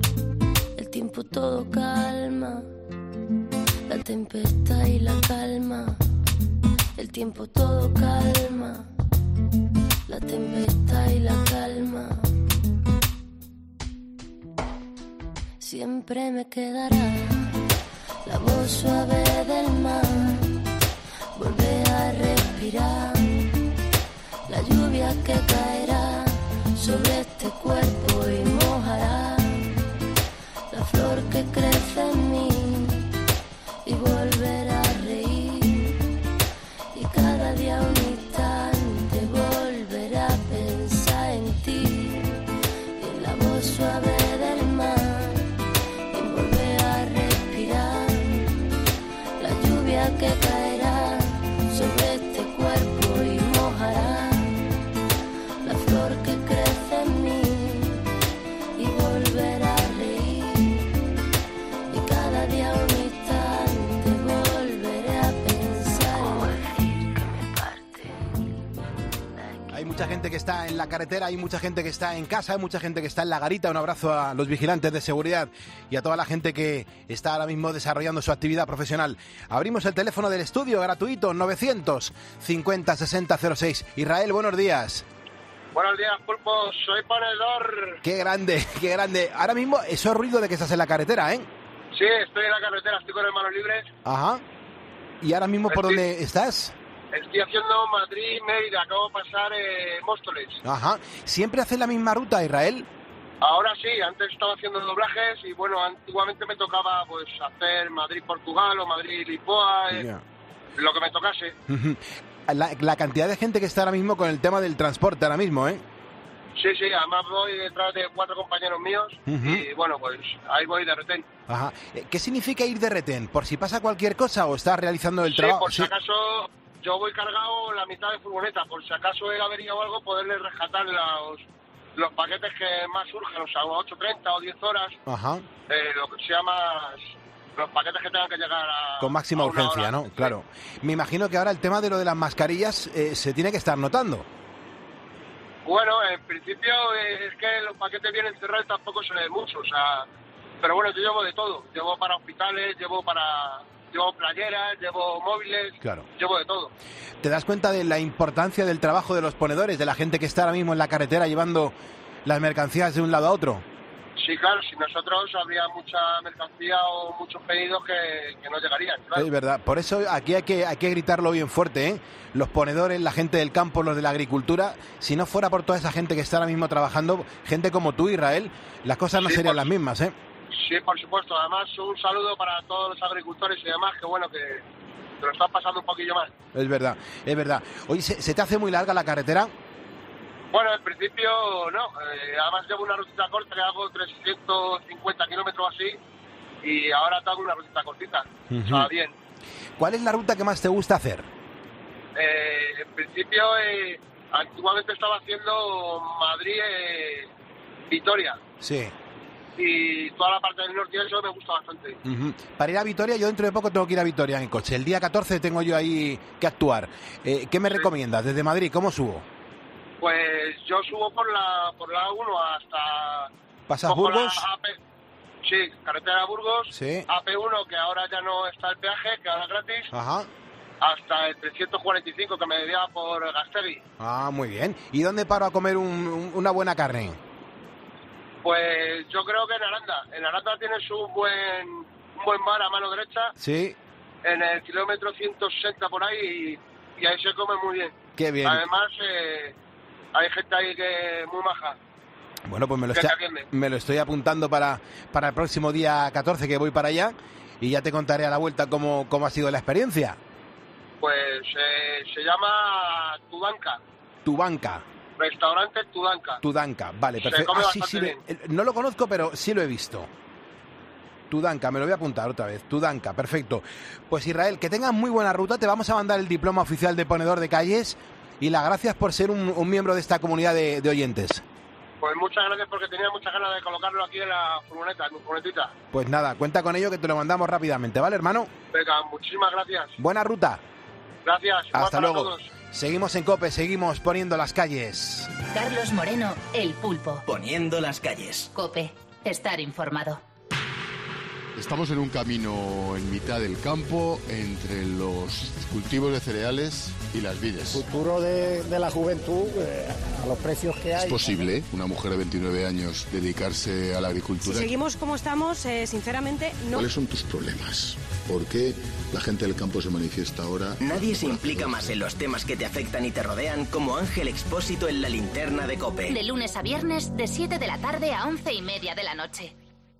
El tiempo todo calma. La tempestad y la calma, el tiempo todo calma, la tempestad y la calma. Siempre me quedará la voz suave del mar, volver a respirar, la lluvia que caerá sobre este cuerpo y mojará la flor que crece en mí. Y volver a reír y cada día un instante volver a pensar en ti y en la voz suave del mar y volver a respirar la lluvia que caerá sobre este cuerpo y mojará la flor que crece en mí y volver a reír y cada día un Hay mucha gente que está en la carretera, hay mucha gente que está en casa, hay mucha gente que está en la garita. Un abrazo a los vigilantes de seguridad y a toda la gente que está ahora mismo desarrollando su actividad profesional. Abrimos el teléfono del estudio gratuito, novecientos cincuenta sesenta cero seis. Israel, buenos días. Buenos días, Pulpo, soy ponedor. Qué grande, qué grande. Ahora mismo, eso es ruido de que estás en la carretera, ¿eh? Sí, estoy en la carretera, estoy con el manos libres. Ajá. ¿Y ahora mismo por Estoy- dónde estás? Estoy haciendo Madrid-Mérida, acabo de pasar eh, Móstoles. Ajá. ¿Siempre haces la misma ruta, Israel? Ahora sí, antes estaba haciendo doblajes y bueno, antiguamente me tocaba pues hacer Madrid-Portugal o Madrid-Lisboa, eh, Ya. lo que me tocase. Ujú. La, la cantidad de gente que está ahora mismo con el tema del transporte ahora mismo, ¿eh? Sí, sí, además voy detrás de cuatro compañeros míos Ujú. y bueno, pues ahí voy de retén. Ajá. Eh, ¿Qué significa ir de retén? ¿Por si pasa cualquier cosa o estás realizando el Sí, trabajo? por si acaso yo voy cargado la mitad de furgoneta, por si acaso hay avería o algo, poderle rescatar los, los paquetes que más surjan, o sea, ocho treinta o diez horas, Ajá. eh, lo que sea más, los paquetes que tengan que llegar a... Con máxima a una urgencia, hora. ¿no? Claro. Me imagino que ahora el tema de lo de las mascarillas eh, se tiene que estar notando. Bueno, en principio eh, es que los paquetes vienen cerrados y tampoco se ve mucho, o sea, pero bueno, yo llevo de todo, llevo para hospitales, llevo para... Llevo playeras, llevo móviles, Claro. llevo de todo. ¿Te das cuenta de la importancia del trabajo de los ponedores, de la gente que está ahora mismo en la carretera llevando las mercancías de un lado a otro? Sí, claro, si nosotros habría mucha mercancía o muchos pedidos que, que no llegarían, claro. Es verdad. Por eso aquí hay que, hay que gritarlo bien fuerte, ¿eh? Los ponedores, la gente del campo, los de la agricultura. Si no fuera por toda esa gente que está ahora mismo trabajando, gente como tú, Israel, las cosas no Sí, serían por las mismas, ¿eh? Sí, por supuesto. Además, un saludo para todos los agricultores y demás, que bueno, que, te lo están pasando un poquillo mal. Es verdad, es verdad. Oye, ¿se, se te hace muy larga la carretera? Bueno, en principio no, eh, además llevo una rutita corta que hago trescientos cincuenta kilómetros así y ahora tengo una rutita cortita, uh-huh. O sea, bien. ¿Cuál es la ruta que más te gusta hacer? Eh, en principio, eh, antiguamente estaba haciendo Madrid-Vitoria. Eh, sí. Y toda la parte del norte y eso me gusta bastante. Uh-huh. Para ir a Vitoria, yo dentro de poco tengo que ir a Vitoria en coche. El día catorce tengo yo ahí que actuar. Eh, ¿Qué me sí. recomiendas? Desde Madrid, ¿cómo subo? Pues yo subo por la por la A uno hasta... ¿Pasas Burgos? A P, sí, carretera de Burgos. Sí. A P uno, que ahora ya no está el peaje, que ahora es gratis. Ajá. Hasta el trescientos cuarenta y cinco que me debía por Gastegui. Ah, muy bien. ¿Y dónde paro a comer un, un, una buena carne? Pues yo creo que en Aranda. En Aranda tienes un buen un buen bar a mano derecha. Sí. En el kilómetro ciento sesenta por ahí y, y ahí se come muy bien. Qué bien. Además, eh, hay gente ahí que muy maja. Bueno, pues me lo, estoy, me lo estoy apuntando para, para el próximo día catorce que voy para allá y ya te contaré a la vuelta cómo, cómo ha sido la experiencia. Pues eh, se llama Tudanka. Tudanka. Restaurante Tudanka. Tudanka, vale, perfecto. Ah, sí, sí, le, no lo conozco, pero sí lo he visto. Tudanka, me lo voy a apuntar otra vez. Tudanka, perfecto. Pues Israel, que tengas muy buena ruta. Te vamos a mandar el diploma oficial de ponedor de calles y las gracias por ser un, un miembro de esta comunidad de, de oyentes. Pues muchas gracias porque tenía muchas ganas de colocarlo aquí en la furgoneta, en mi furgonetita. Pues nada, cuenta con ello que te lo mandamos rápidamente, ¿vale, hermano? Venga, muchísimas gracias. Buena ruta. Gracias. Hasta luego. Seguimos en COPE, seguimos poniendo las calles. Carlos Moreno, El Pulpo. Poniendo las calles. COPE, estar informado. Estamos en un camino en mitad del campo entre los cultivos de cereales y las vides. El futuro de, de la juventud, eh, a los precios que hay. ¿Es posible una mujer de veintinueve años dedicarse a la agricultura? Si seguimos como estamos, eh, sinceramente, no. ¿Cuáles son tus problemas? ¿Por qué la gente del campo se manifiesta ahora? Nadie se implica más en los temas que te afectan y te rodean como Ángel Expósito en La Linterna de COPE. De lunes a viernes, de siete de la tarde a once y media de la noche.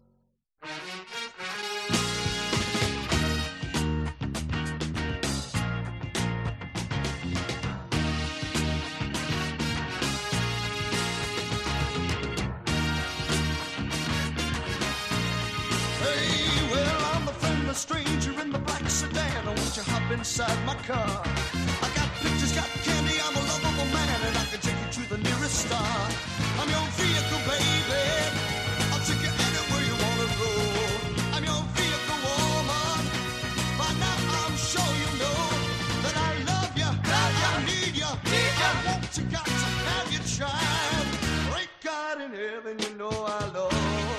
A stranger in the black sedan, won't you hop inside my car? I got pictures, got candy, I'm a lovable man, and I can take you to the nearest star. I'm your vehicle, baby, I'll take you anywhere you wanna go. I'm your vehicle, woman, by now I'm sure you know that I love you, that I need you, I want you, got to have your child. Great God in heaven, you know I love you.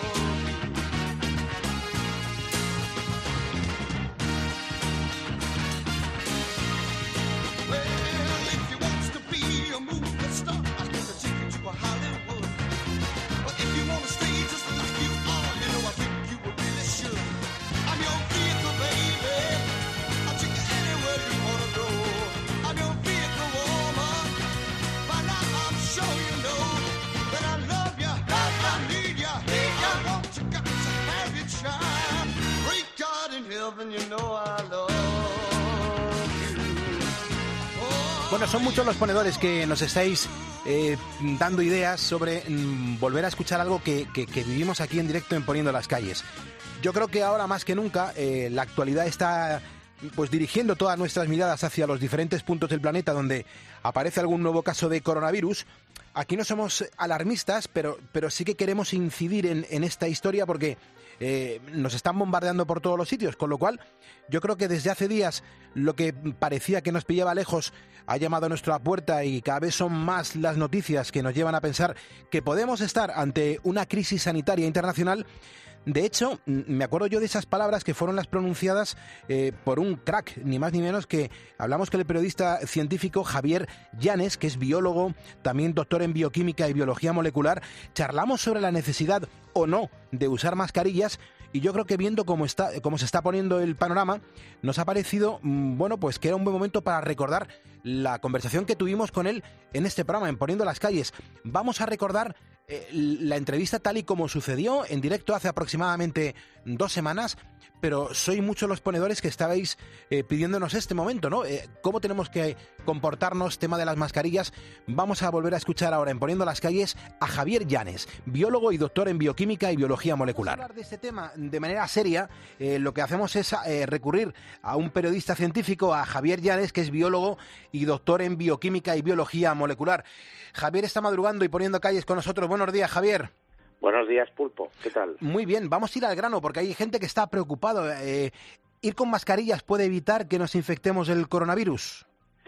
Bueno, son muchos los ponedores que nos estáis eh, dando ideas sobre mm, volver a escuchar algo que, que, que vivimos aquí en directo en Poniendo las Calles. Yo creo que ahora más que nunca eh, la actualidad está pues dirigiendo todas nuestras miradas hacia los diferentes puntos del planeta donde aparece algún nuevo caso de coronavirus. Aquí no somos alarmistas, pero, pero sí que queremos incidir en, en esta historia porque eh, nos están bombardeando por todos los sitios, con lo cual yo creo que desde hace días lo que parecía que nos pillaba lejos ha llamado a nuestra puerta y cada vez son más las noticias que nos llevan a pensar que podemos estar ante una crisis sanitaria internacional. De hecho, me acuerdo yo de esas palabras que fueron las pronunciadas eh, por un crack, ni más ni menos que hablamos con el periodista científico Javier Llanes, que es biólogo, también doctor en bioquímica y biología molecular. Charlamos sobre la necesidad o no de usar mascarillas y yo creo que viendo cómo está, cómo se está poniendo el panorama, nos ha parecido, bueno, pues que era un buen momento para recordar la conversación que tuvimos con él en este programa, en Poniendo las Calles. Vamos a recordar eh, la entrevista tal y como sucedió en directo hace aproximadamente dos semanas, pero sois muchos los ponedores que estabais eh, pidiéndonos este momento, ¿no? Eh, ¿Cómo tenemos que comportarnos? Tema de las mascarillas. Vamos a volver a escuchar ahora en Poniendo las Calles a Javier Llanes, biólogo y doctor en bioquímica y biología molecular. Para hablar de este tema de manera seria, eh, lo que hacemos es eh, recurrir a un periodista científico, a Javier Llanes, que es biólogo y doctor en bioquímica y biología molecular. Javier está madrugando y poniendo calles con nosotros. Buenos días, Javier. Buenos días, Pulpo. ¿Qué tal? Muy bien, vamos a ir al grano porque hay gente que está preocupado. Eh, ¿Ir con mascarillas puede evitar que nos infectemos del coronavirus?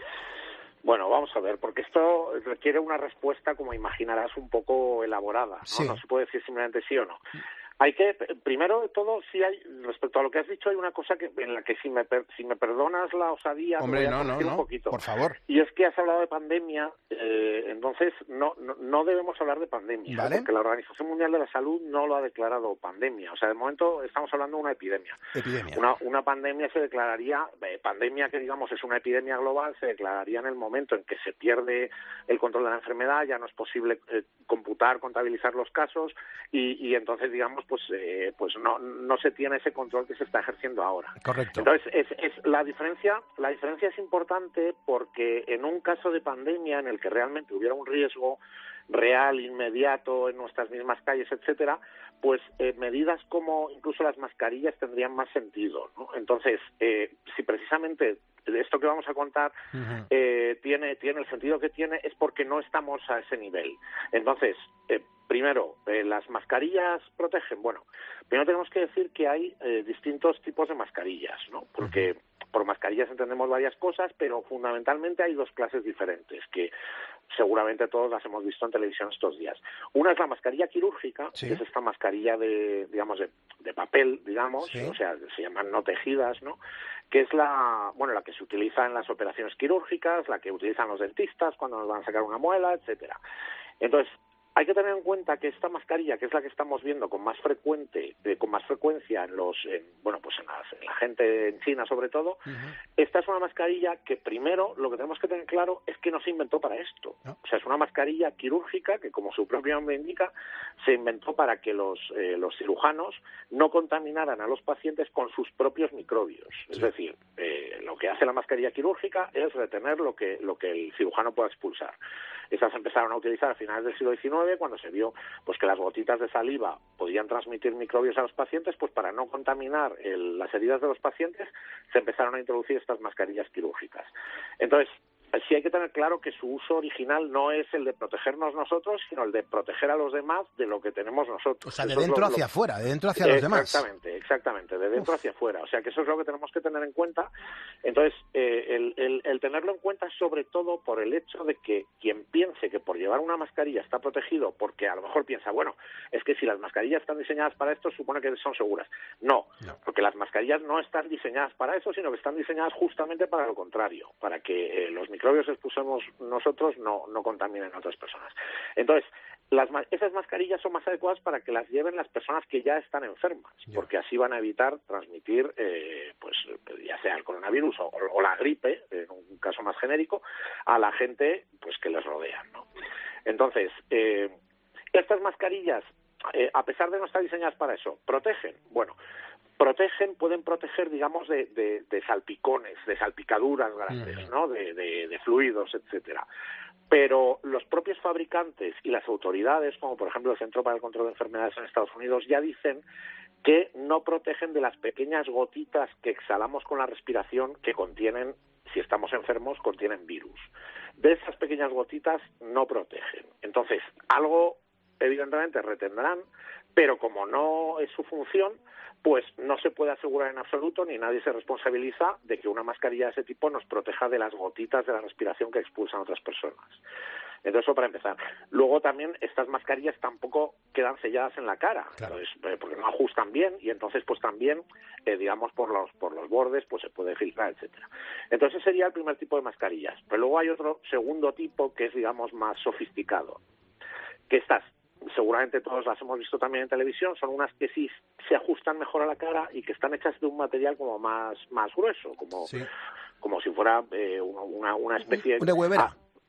Bueno, vamos a ver, porque esto requiere una respuesta, como imaginarás, un poco elaborada, ¿no? Sí. No se puede decir simplemente sí o no. Hay que, primero de todo, sí hay, respecto a lo que has dicho, hay una cosa que en la que si me per, si me perdonas la osadía, Hombre, me voy a no, no, corregir no, un poquito. por favor. Y es que has hablado de pandemia, eh, entonces no, no no debemos hablar de pandemia, Vale. porque la Organización Mundial de la Salud no lo ha declarado pandemia. O sea, de momento estamos hablando de una epidemia. Epidemia. Una, una pandemia se declararía, eh, pandemia que digamos es una epidemia global, se declararía en el momento en que se pierde el control de la enfermedad, ya no es posible eh, computar, contabilizar los casos y, y entonces digamos pues eh, pues no no se tiene ese control que se está ejerciendo ahora. Correcto. Entonces es, es la diferencia la diferencia es importante porque en un caso de pandemia en el que realmente hubiera un riesgo real, inmediato, en nuestras mismas calles, etcétera, pues eh, medidas como incluso las mascarillas tendrían más sentido, ¿no? Entonces, eh, si precisamente esto que vamos a contar uh-huh. eh, tiene tiene el sentido que tiene, es porque no estamos a ese nivel. Entonces, eh, primero, eh, las mascarillas protegen. Bueno, primero tenemos que decir que hay eh, distintos tipos de mascarillas, ¿no? Porque uh-huh. por mascarillas entendemos varias cosas, pero fundamentalmente hay dos clases diferentes que seguramente todos las hemos visto en televisión estos días. Una es la mascarilla quirúrgica, sí. que es esta mascarilla de, digamos, de, de papel, digamos, sí. o sea, se llaman no tejidas, ¿no? Que es la, bueno, la que se utiliza en las operaciones quirúrgicas, la que utilizan los dentistas cuando nos van a sacar una muela, etcétera. Entonces, hay que tener en cuenta que esta mascarilla, que es la que estamos viendo con más frecuente, eh, con más frecuencia en los, en, bueno, pues en, las, en la gente en China sobre todo, uh-huh. esta es una mascarilla que primero lo que tenemos que tener claro es que no se inventó para esto. ¿No? O sea, es una mascarilla quirúrgica que, como su propio nombre indica, se inventó para que los eh, los cirujanos no contaminaran a los pacientes con sus propios microbios. Sí. Es decir, eh, lo que hace la mascarilla quirúrgica es retener lo que lo que el cirujano pueda expulsar. Estas se empezaron a utilizar a finales del siglo diecinueve, cuando se vio pues que las gotitas de saliva podían transmitir microbios a los pacientes, pues para no contaminar el, las heridas de los pacientes, se empezaron a introducir estas mascarillas quirúrgicas. Entonces, sí hay que tener claro que su uso original no es el de protegernos nosotros, sino el de proteger a los demás de lo que tenemos nosotros. O sea, de eso dentro lo, hacia lo... afuera, de dentro hacia los demás. Exactamente, exactamente, de dentro Uf. hacia afuera. O sea, que eso es lo que tenemos que tener en cuenta. Entonces, eh, el, el, el tenerlo en cuenta sobre todo por el hecho de que quien piense que por llevar una mascarilla está protegido, porque a lo mejor piensa, bueno, es que si las mascarillas están diseñadas para esto, supone que son seguras. No, no. porque las mascarillas no están diseñadas para eso, sino que están diseñadas justamente para lo contrario, para que eh, los microbios que expulsemos nosotros no, no contaminen a otras personas. Entonces, las, esas mascarillas son más adecuadas para que las lleven las personas que ya están enfermas, yeah. porque así van a evitar transmitir, eh, pues ya sea el coronavirus o, o la gripe, en un caso más genérico, a la gente pues que les rodea, ¿no? Entonces, eh, estas mascarillas, eh, a pesar de no estar diseñadas para eso, ¿protegen? Bueno, protegen, pueden proteger, digamos, de, de, de salpicones, de salpicaduras grandes, uh-huh. ¿no? De, de, de fluidos, etcétera. Pero los propios fabricantes y las autoridades, como por ejemplo el Centro para el Control de Enfermedades en Estados Unidos, ya dicen que no protegen de las pequeñas gotitas que exhalamos con la respiración que contienen, si estamos enfermos, contienen virus. De esas pequeñas gotitas no protegen. Entonces, algo evidentemente retendrán, pero como no es su función, pues no se puede asegurar en absoluto, ni nadie se responsabiliza de que una mascarilla de ese tipo nos proteja de las gotitas de la respiración que expulsan otras personas. Entonces, eso para empezar. Luego también estas mascarillas tampoco quedan selladas en la cara, claro. entonces, eh, porque no ajustan bien y entonces pues también, eh, digamos, por los por los bordes pues se puede filtrar, etcétera. Entonces ese sería el primer tipo de mascarillas. Pero luego hay otro segundo tipo que es, digamos, más sofisticado, que estas seguramente todos las hemos visto también en televisión, son unas que sí se ajustan mejor a la cara y que están hechas de un material como más más grueso, como sí. como si fuera eh, una, una especie de huevera. Ah,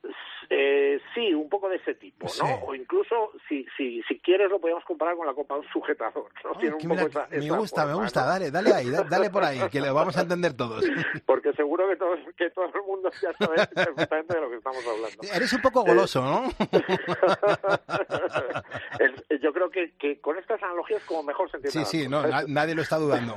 Eh, sí, un poco de ese tipo, ¿no? Sí. O incluso, si, si, si quieres, lo podemos comparar con la copa de un sujetador, ¿no? Oh, Tiene un que poco mira, esa, me esa gusta, forma, me gusta, ¿no? dale, dale ahí, da- dale por ahí, que lo vamos a entender todos. Porque seguro que todo, que todo el mundo ya sabe perfectamente de lo que estamos hablando. Eres un poco goloso, ¿no? El- yo creo que, que con estas analogías como mejor se entiende. Sí, las sí, no, cosas. na- nadie lo está dudando.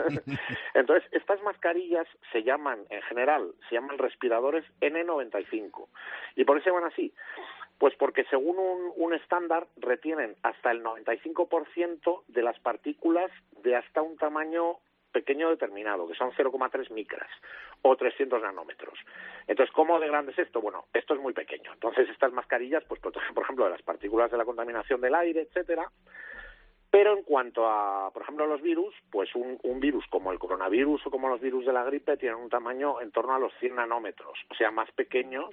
Entonces, estas mascarillas se llaman, en general, se llaman respiradores ene noventa y cinco. ¿Y por qué se llaman así? Pues porque según un, un estándar retienen hasta el noventa y cinco por ciento de las partículas de hasta un tamaño pequeño determinado, que son cero coma tres micras o trescientos nanómetros. Entonces, ¿cómo de grande es esto? Bueno, esto es muy pequeño. Entonces, estas mascarillas pues protegen, por ejemplo, de las partículas de la contaminación del aire, etcétera. Pero en cuanto a, por ejemplo, los virus, pues un, un virus como el coronavirus o como los virus de la gripe tienen un tamaño en torno a los cien nanómetros, o sea, más pequeños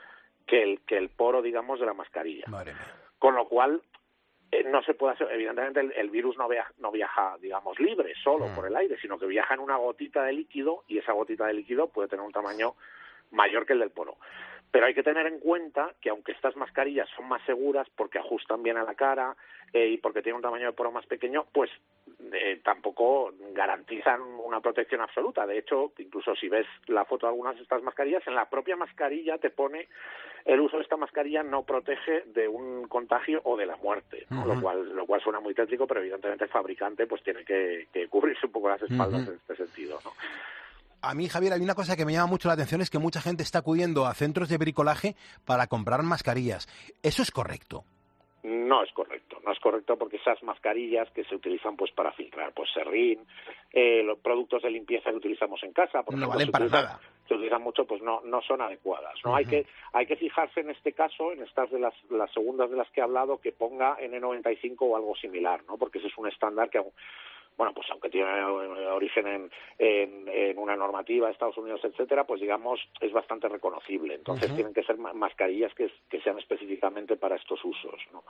que el, que el poro, digamos, de la mascarilla. Madre mía. Con lo cual, eh, no se puede hacer, evidentemente el, el virus no viaja, no viaja, digamos, libre, solo Mm. por el aire, sino que viaja en una gotita de líquido y esa gotita de líquido puede tener un tamaño mayor que el del poro. Pero hay que tener en cuenta que aunque estas mascarillas son más seguras porque ajustan bien a la cara eh, y porque tienen un tamaño de poro más pequeño, pues eh, tampoco garantizan una protección absoluta. De hecho, incluso si ves la foto de algunas de estas mascarillas, en la propia mascarilla te pone el uso de esta mascarilla no protege de un contagio o de la muerte, ¿no? Ujú. lo cual lo cual suena muy tétrico, pero evidentemente el fabricante pues tiene que, que cubrirse un poco las espaldas Ujú. en este sentido, ¿no? A mí, Javier, hay una cosa que me llama mucho la atención, es que mucha gente está acudiendo a centros de bricolaje para comprar mascarillas. ¿Eso es correcto? No es correcto, no es correcto porque esas mascarillas que se utilizan pues para filtrar pues serrín, eh, los productos de limpieza que utilizamos en casa, por No ejemplo, valen se para utilizan, nada. se utilizan mucho, pues no no son adecuadas, ¿no? Ujú. Hay que hay que fijarse en este caso, en estas de las las segundas de las que he hablado, que ponga ene noventa y cinco o algo similar, ¿no? Porque ese es un estándar que aún- bueno, pues aunque tiene eh, origen en, en, en una normativa de Estados Unidos, etcétera, pues digamos es bastante reconocible. Entonces Ujú. tienen que ser ma- mascarillas que, que sean específicamente para estos usos, ¿no?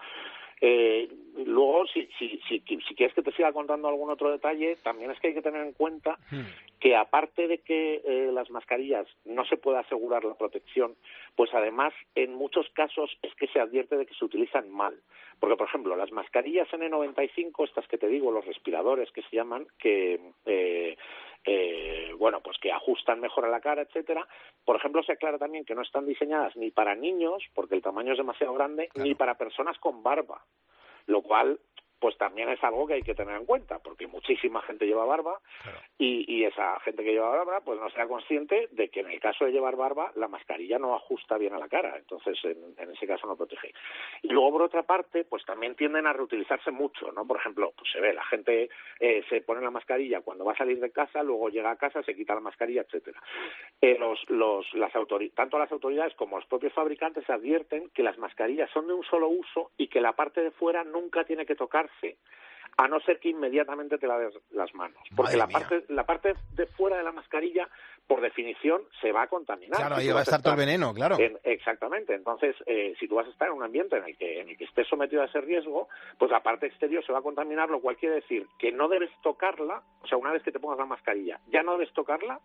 Eh, luego, si, si, si, si quieres que te siga contando algún otro detalle, también es que hay que tener en cuenta que aparte de que eh, las mascarillas no se puede asegurar la protección, pues además en muchos casos es que se advierte de que se utilizan mal. Porque, por ejemplo, las mascarillas ene noventa y cinco, estas que te digo, los respiradores que se llaman, que eh, eh, bueno, pues que ajustan mejor a la cara, etcétera. Por ejemplo, se aclara también que no están diseñadas ni para niños, porque el tamaño es demasiado grande, ni para personas con barba, lo cual pues también es algo que hay que tener en cuenta, porque muchísima gente lleva barba y, y esa gente que lleva barba pues no será consciente de que en el caso de llevar barba la mascarilla no ajusta bien a la cara, entonces en, en ese caso no protege. Y luego por otra parte pues también tienden a reutilizarse mucho, ¿no? Por ejemplo, pues se ve, la gente eh, se pone la mascarilla cuando va a salir de casa, luego llega a casa, se quita la mascarilla, etcétera. Eh, los, los, las autori- tanto las autoridades como los propios fabricantes advierten que las mascarillas son de un solo uso y que la parte de fuera nunca tiene que tocarse, a no ser que inmediatamente te laves las manos, porque Madre la mía. parte la parte de fuera de la mascarilla por definición se va a contaminar. Claro, Si ahí tú va a vas estar todo el veneno, claro. en- exactamente. Entonces, eh, si tú vas a estar en un ambiente en el que en el que estés sometido a ese riesgo, pues la parte exterior se va a contaminar, lo cual quiere decir que no debes tocarla, o sea, una vez que te pongas la mascarilla, ya no debes tocarla.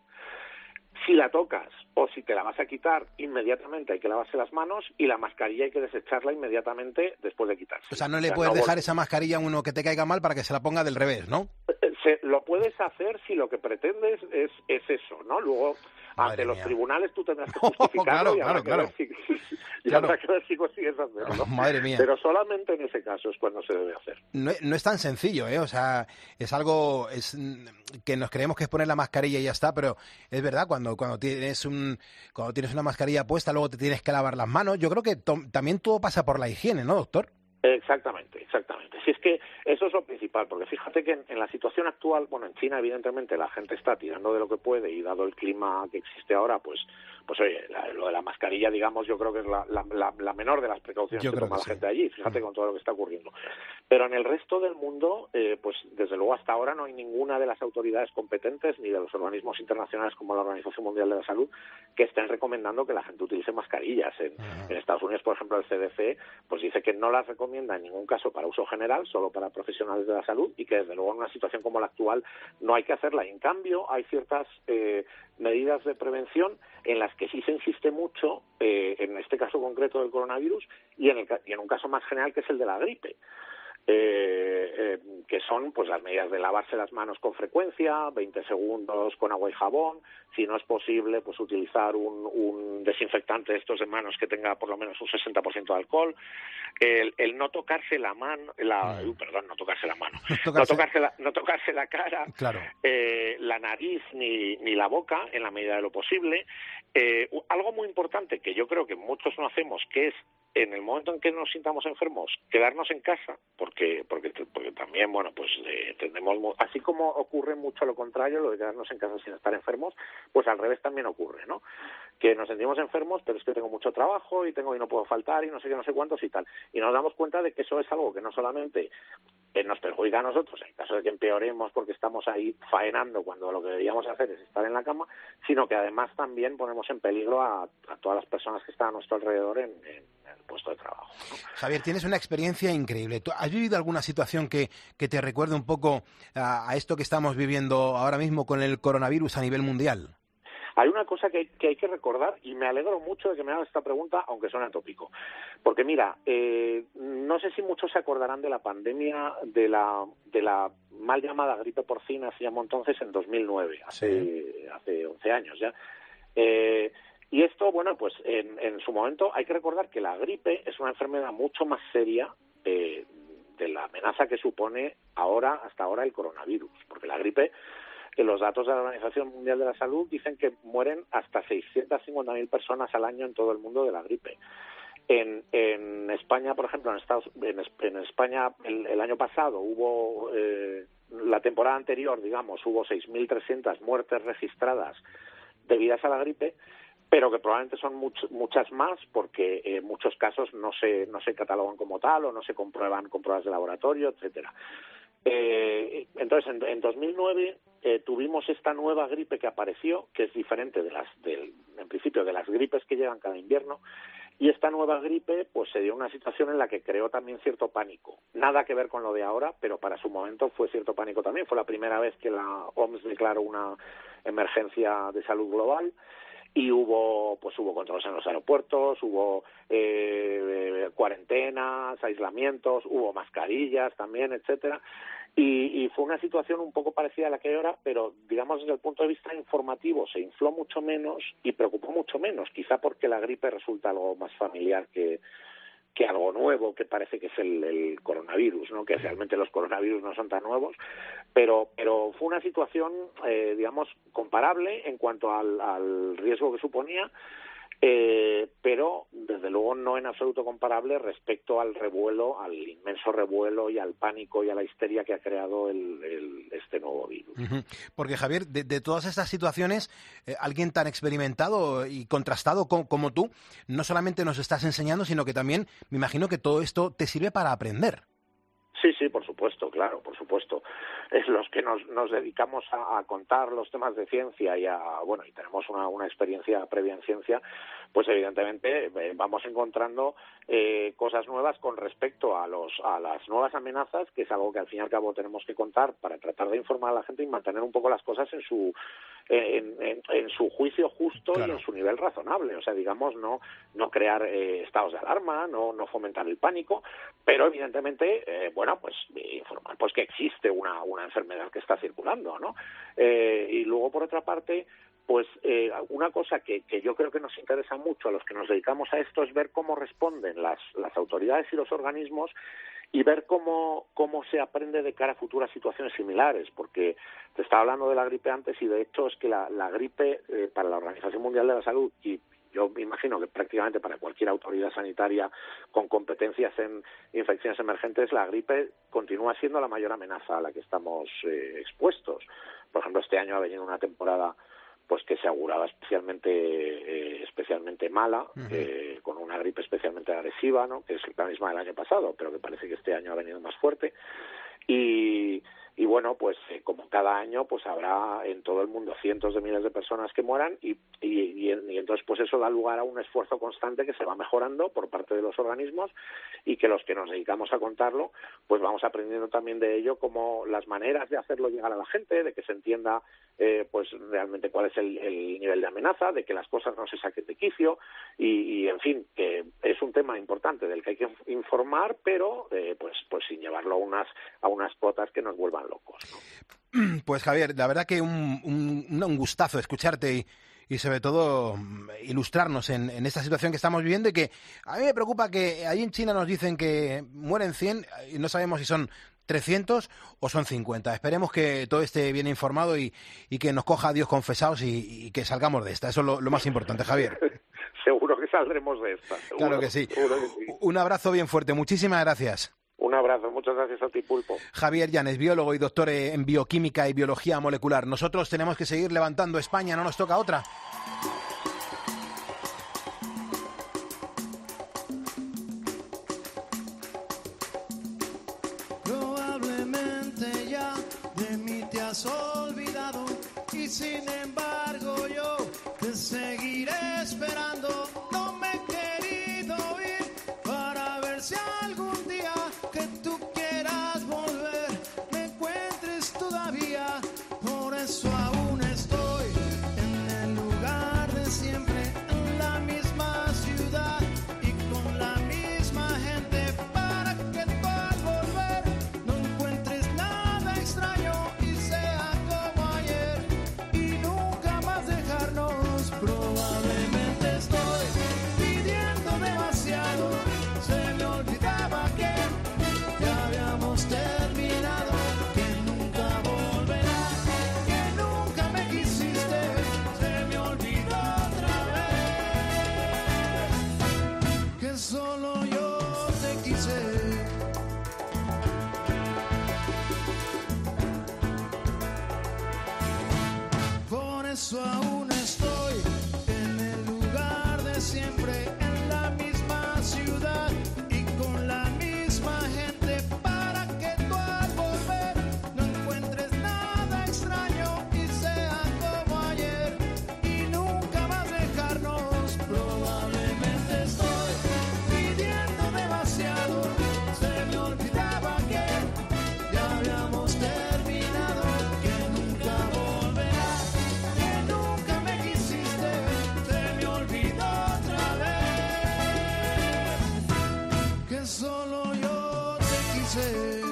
Si la tocas o si te la vas a quitar, inmediatamente hay que lavarse las manos y la mascarilla hay que desecharla inmediatamente después de quitarse. O sea, no le sea, puedes no dejar vol- esa mascarilla a uno que te caiga mal para que se la ponga del revés, ¿no? Se, lo puedes hacer si lo que pretendes es, es eso, ¿no? Luego, Madre ante los mía. tribunales tú tendrás que justificarlo Claro, y habrá claro, que ver si, y Claro. habrá que ver si consigues hacerlo. Madre mía. Pero solamente en ese caso es cuando se debe hacer. No, es- no es tan sencillo, ¿eh? O sea, es algo es mm, que nos creemos que es poner la mascarilla y ya está, pero es verdad, cuando cuando tienes un cuando tienes una mascarilla puesta, luego te tienes que lavar las manos. Yo creo que to- también todo pasa por la higiene, ¿no, doctor? Exactamente, exactamente. Si es que eso es lo principal, porque fíjate que en, en la situación actual, bueno, en China evidentemente la gente está tirando de lo que puede y dado el clima que existe ahora, pues, pues oye, la- lo de la mascarilla, digamos, yo creo que es la, la, la, la menor de las precauciones Yo que creo toma que la sí. gente allí. Fíjate con todo lo que está ocurriendo. Pero en el resto del mundo, eh, pues desde luego hasta ahora no hay ninguna de las autoridades competentes ni de los organismos internacionales como la Organización Mundial de la Salud que estén recomendando que la gente utilice mascarillas. En, en Estados Unidos, por ejemplo, el C D C pues dice que no las recomienda recomienda en ningún caso para uso general, solo para profesionales de la salud, y que desde luego en una situación como la actual no hay que hacerla. Y en cambio hay ciertas eh, medidas de prevención en las que sí se insiste mucho, eh, en este caso concreto del coronavirus y en, el, y en un caso más general que es el de la gripe. Eh, eh, que son pues las medidas de lavarse las manos con frecuencia, veinte segundos con agua y jabón, si no es posible pues utilizar un, un desinfectante de estos de manos que tenga por lo menos un sesenta por ciento de alcohol, el, el no tocarse la mano, la, uh, perdón, no tocarse la mano, no tocarse, no tocarse, la, no tocarse la cara, claro. eh, la nariz ni, ni la boca en la medida de lo posible. Eh, algo muy importante que yo creo que muchos no hacemos, que es en el momento en que nos sintamos enfermos, quedarnos en casa, porque porque, porque también, bueno, pues eh, tendemos, así como ocurre mucho lo contrario, lo de quedarnos en casa sin estar enfermos, pues al revés también ocurre, ¿no? Que nos sentimos enfermos, pero es que tengo mucho trabajo y tengo y no puedo faltar y no sé qué, no sé cuántos y tal. Y nos damos cuenta de que eso es algo que no solamente eh, nos perjudica a nosotros, en caso de que empeoremos porque estamos ahí faenando cuando lo que deberíamos hacer es estar en la cama, sino que además también ponemos en peligro a, a todas las personas que están a nuestro alrededor en, en el puesto de trabajo, ¿no? Javier, tienes una experiencia increíble. ¿Tú has vivido alguna situación que, que te recuerde un poco a, a esto que estamos viviendo ahora mismo con el coronavirus a nivel mundial? Hay una cosa que hay, que hay que recordar, y me alegro mucho de que me hagas esta pregunta, aunque suene atópico. Porque mira, eh, no sé si muchos se acordarán de la pandemia de la de la mal llamada gripe porcina, se llamó entonces en dos mil nueve, hace, sí. hace once años ya. Eh, y esto, bueno, pues en, en su momento hay que recordar que la gripe es una enfermedad mucho más seria eh, de la amenaza que supone ahora, hasta ahora, el coronavirus. Porque la gripe, que los datos de la Organización Mundial de la Salud dicen que mueren hasta seiscientas cincuenta mil personas al año en todo el mundo de la gripe. En, en España, por ejemplo, en Estados en, en España el, el año pasado hubo, eh, la temporada anterior, digamos, hubo seis mil trescientas muertes registradas debidas a la gripe, pero que probablemente son much, muchas más porque en eh, muchos casos no se no se catalogan como tal o no se comprueban con pruebas de laboratorio, etcétera. Eh, entonces, en, en dos mil nueve eh, tuvimos esta nueva gripe que apareció, que es diferente de las, del, en principio, de las gripes que llegan cada invierno, y esta nueva gripe pues se dio una situación en la que creó también cierto pánico. Nada que ver con lo de ahora, pero para su momento fue cierto pánico también. Fue la primera vez que la O M S declaró una emergencia de salud global. Y hubo, pues hubo controles en los aeropuertos, hubo eh, cuarentenas, aislamientos, hubo mascarillas también, etcétera. Y, y fue una situación un poco parecida a la que hay ahora, pero digamos desde el punto de vista informativo se infló mucho menos y preocupó mucho menos, quizá porque la gripe resulta algo más familiar que que algo nuevo, que parece que es el, el coronavirus, ¿no? Que realmente los coronavirus no son tan nuevos, pero pero fue una situación, eh, digamos, comparable en cuanto al, al riesgo que suponía, eh, pero desde luego no en absoluto comparable respecto al revuelo, al inmenso revuelo y al pánico y a la histeria que ha creado el, el, este nuevo virus. Uh-huh. Porque, Javier, de, de todas estas situaciones, eh, alguien tan experimentado y contrastado como, como tú, no solamente nos estás enseñando, sino que también me imagino que todo esto te sirve para aprender. Sí, sí, por supuesto, claro, por supuesto. Es los que nos, nos dedicamos a, a contar los temas de ciencia y a, bueno, y tenemos una, una experiencia previa en ciencia, pues evidentemente eh, vamos encontrando eh, cosas nuevas con respecto a los a las nuevas amenazas, que es algo que al fin y al cabo tenemos que contar para tratar de informar a la gente y mantener un poco las cosas en su en, en, en su juicio justo, claro, y en su nivel razonable. O sea, digamos, no no crear eh, estados de alarma, no no fomentar el pánico, pero evidentemente, eh, bueno, pues informar pues que existe una una enfermedad que está circulando, ¿no? Eh, y luego, por otra parte, pues eh, una cosa que, que yo creo que nos interesa mucho a los que nos dedicamos a esto es ver cómo responden las, las autoridades y los organismos y ver cómo, cómo se aprende de cara a futuras situaciones similares, porque te estaba hablando de la gripe antes y de hecho es que la, la gripe eh, para la Organización Mundial de la Salud y yo me imagino que prácticamente para cualquier autoridad sanitaria con competencias en infecciones emergentes, la gripe continúa siendo la mayor amenaza a la que estamos eh, expuestos. Por ejemplo, este año ha venido una temporada pues que se auguraba especialmente eh, especialmente mala, uh-huh. eh, con una gripe especialmente agresiva, ¿no? Que es la misma del año pasado, pero que parece que este año ha venido más fuerte. Y, y bueno, bueno, pues eh, como cada año, pues habrá en todo el mundo cientos de miles de personas que mueran y, y, y, y entonces pues eso da lugar a un esfuerzo constante que se va mejorando por parte de los organismos y que los que nos dedicamos a contarlo, pues vamos aprendiendo también de ello como las maneras de hacerlo llegar a la gente, de que se entienda eh, pues realmente cuál es el, el nivel de amenaza, de que las cosas no se saquen de quicio y, y en fin, que es un tema importante del que hay que informar, pero eh, pues pues sin llevarlo a unas a unas cuotas que nos vuelvan locos, ¿no? Pues Javier, la verdad que un, un, un gustazo escucharte y, y sobre todo ilustrarnos en, en esta situación que estamos viviendo y que a mí me preocupa que ahí en China nos dicen que mueren cien y no sabemos si son trescientos o son cincuenta. Esperemos que todo esté bien informado y, y que nos coja a Dios confesados y, y que salgamos de esta. Eso es lo, lo más importante, Javier. Seguro que saldremos de esta. Seguro, claro que sí. Seguro que sí. Un abrazo bien fuerte. Muchísimas gracias. Un abrazo, muchas gracias a ti, Pulpo. Javier Llanes, biólogo y doctor en bioquímica y biología molecular. Nosotros tenemos que seguir levantando España, no nos toca otra. Probablemente ya de mí te has olvidado y sin embargo yo te seguiré esperando. No me he querido ir para ver si algún día que tú quieras volver me encuentres todavía. Por eso aún estoy en el lugar de siempre, en la misma ciudad y con la misma gente, para que tú al volver no encuentres nada extraño y sea como ayer y nunca más dejarnos. Probablemente estoy pidiendo demasiado, se me olvidaba que ya habíamos terminado, que nunca volverá, que nunca me quisiste, se me olvidó otra vez, que solo yo te quise. Por eso aún estoy en el lugar de siempre, en la misma ciudad y con la misma gente, para que tú al volver no encuentres nada extraño y sea como ayer y nunca más dejarnos. Probablemente estoy pidiendo demasiado, se me olvidaba que ya habíamos terminado, que nunca volverá, que nunca me quisiste, se me olvidó otra vez, que solo yo te quise.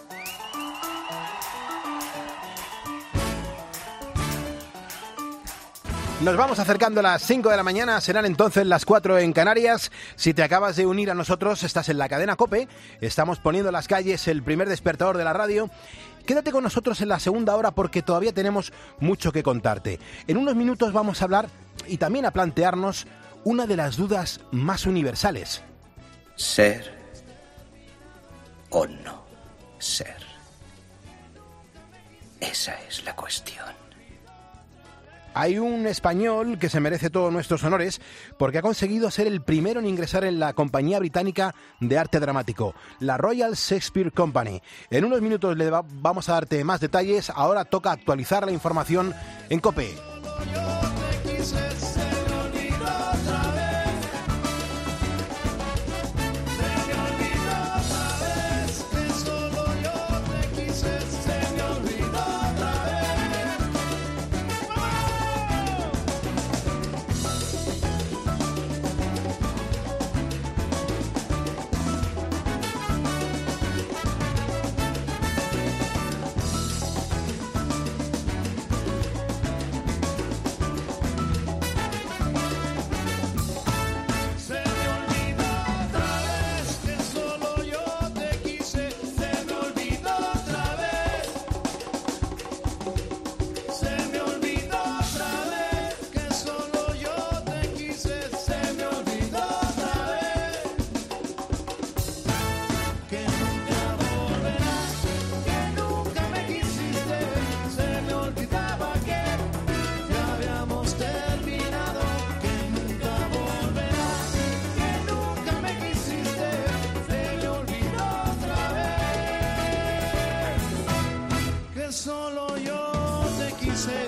Nos vamos acercando a las cinco de la mañana, serán entonces las cuatro en Canarias. Si te acabas de unir a nosotros, estás en la cadena COPE, estamos poniendo en las calles el primer despertador de la radio. Quédate con nosotros en la segunda hora porque todavía tenemos mucho que contarte. En unos minutos vamos a hablar y también a plantearnos una de las dudas más universales. Ser o no ser. Esa es la cuestión. Hay un español que se merece todos nuestros honores porque ha conseguido ser el primero en ingresar en la compañía británica de arte dramático, la Royal Shakespeare Company. En unos minutos le va- vamos a darte más detalles, ahora toca actualizar la información en COPE. dice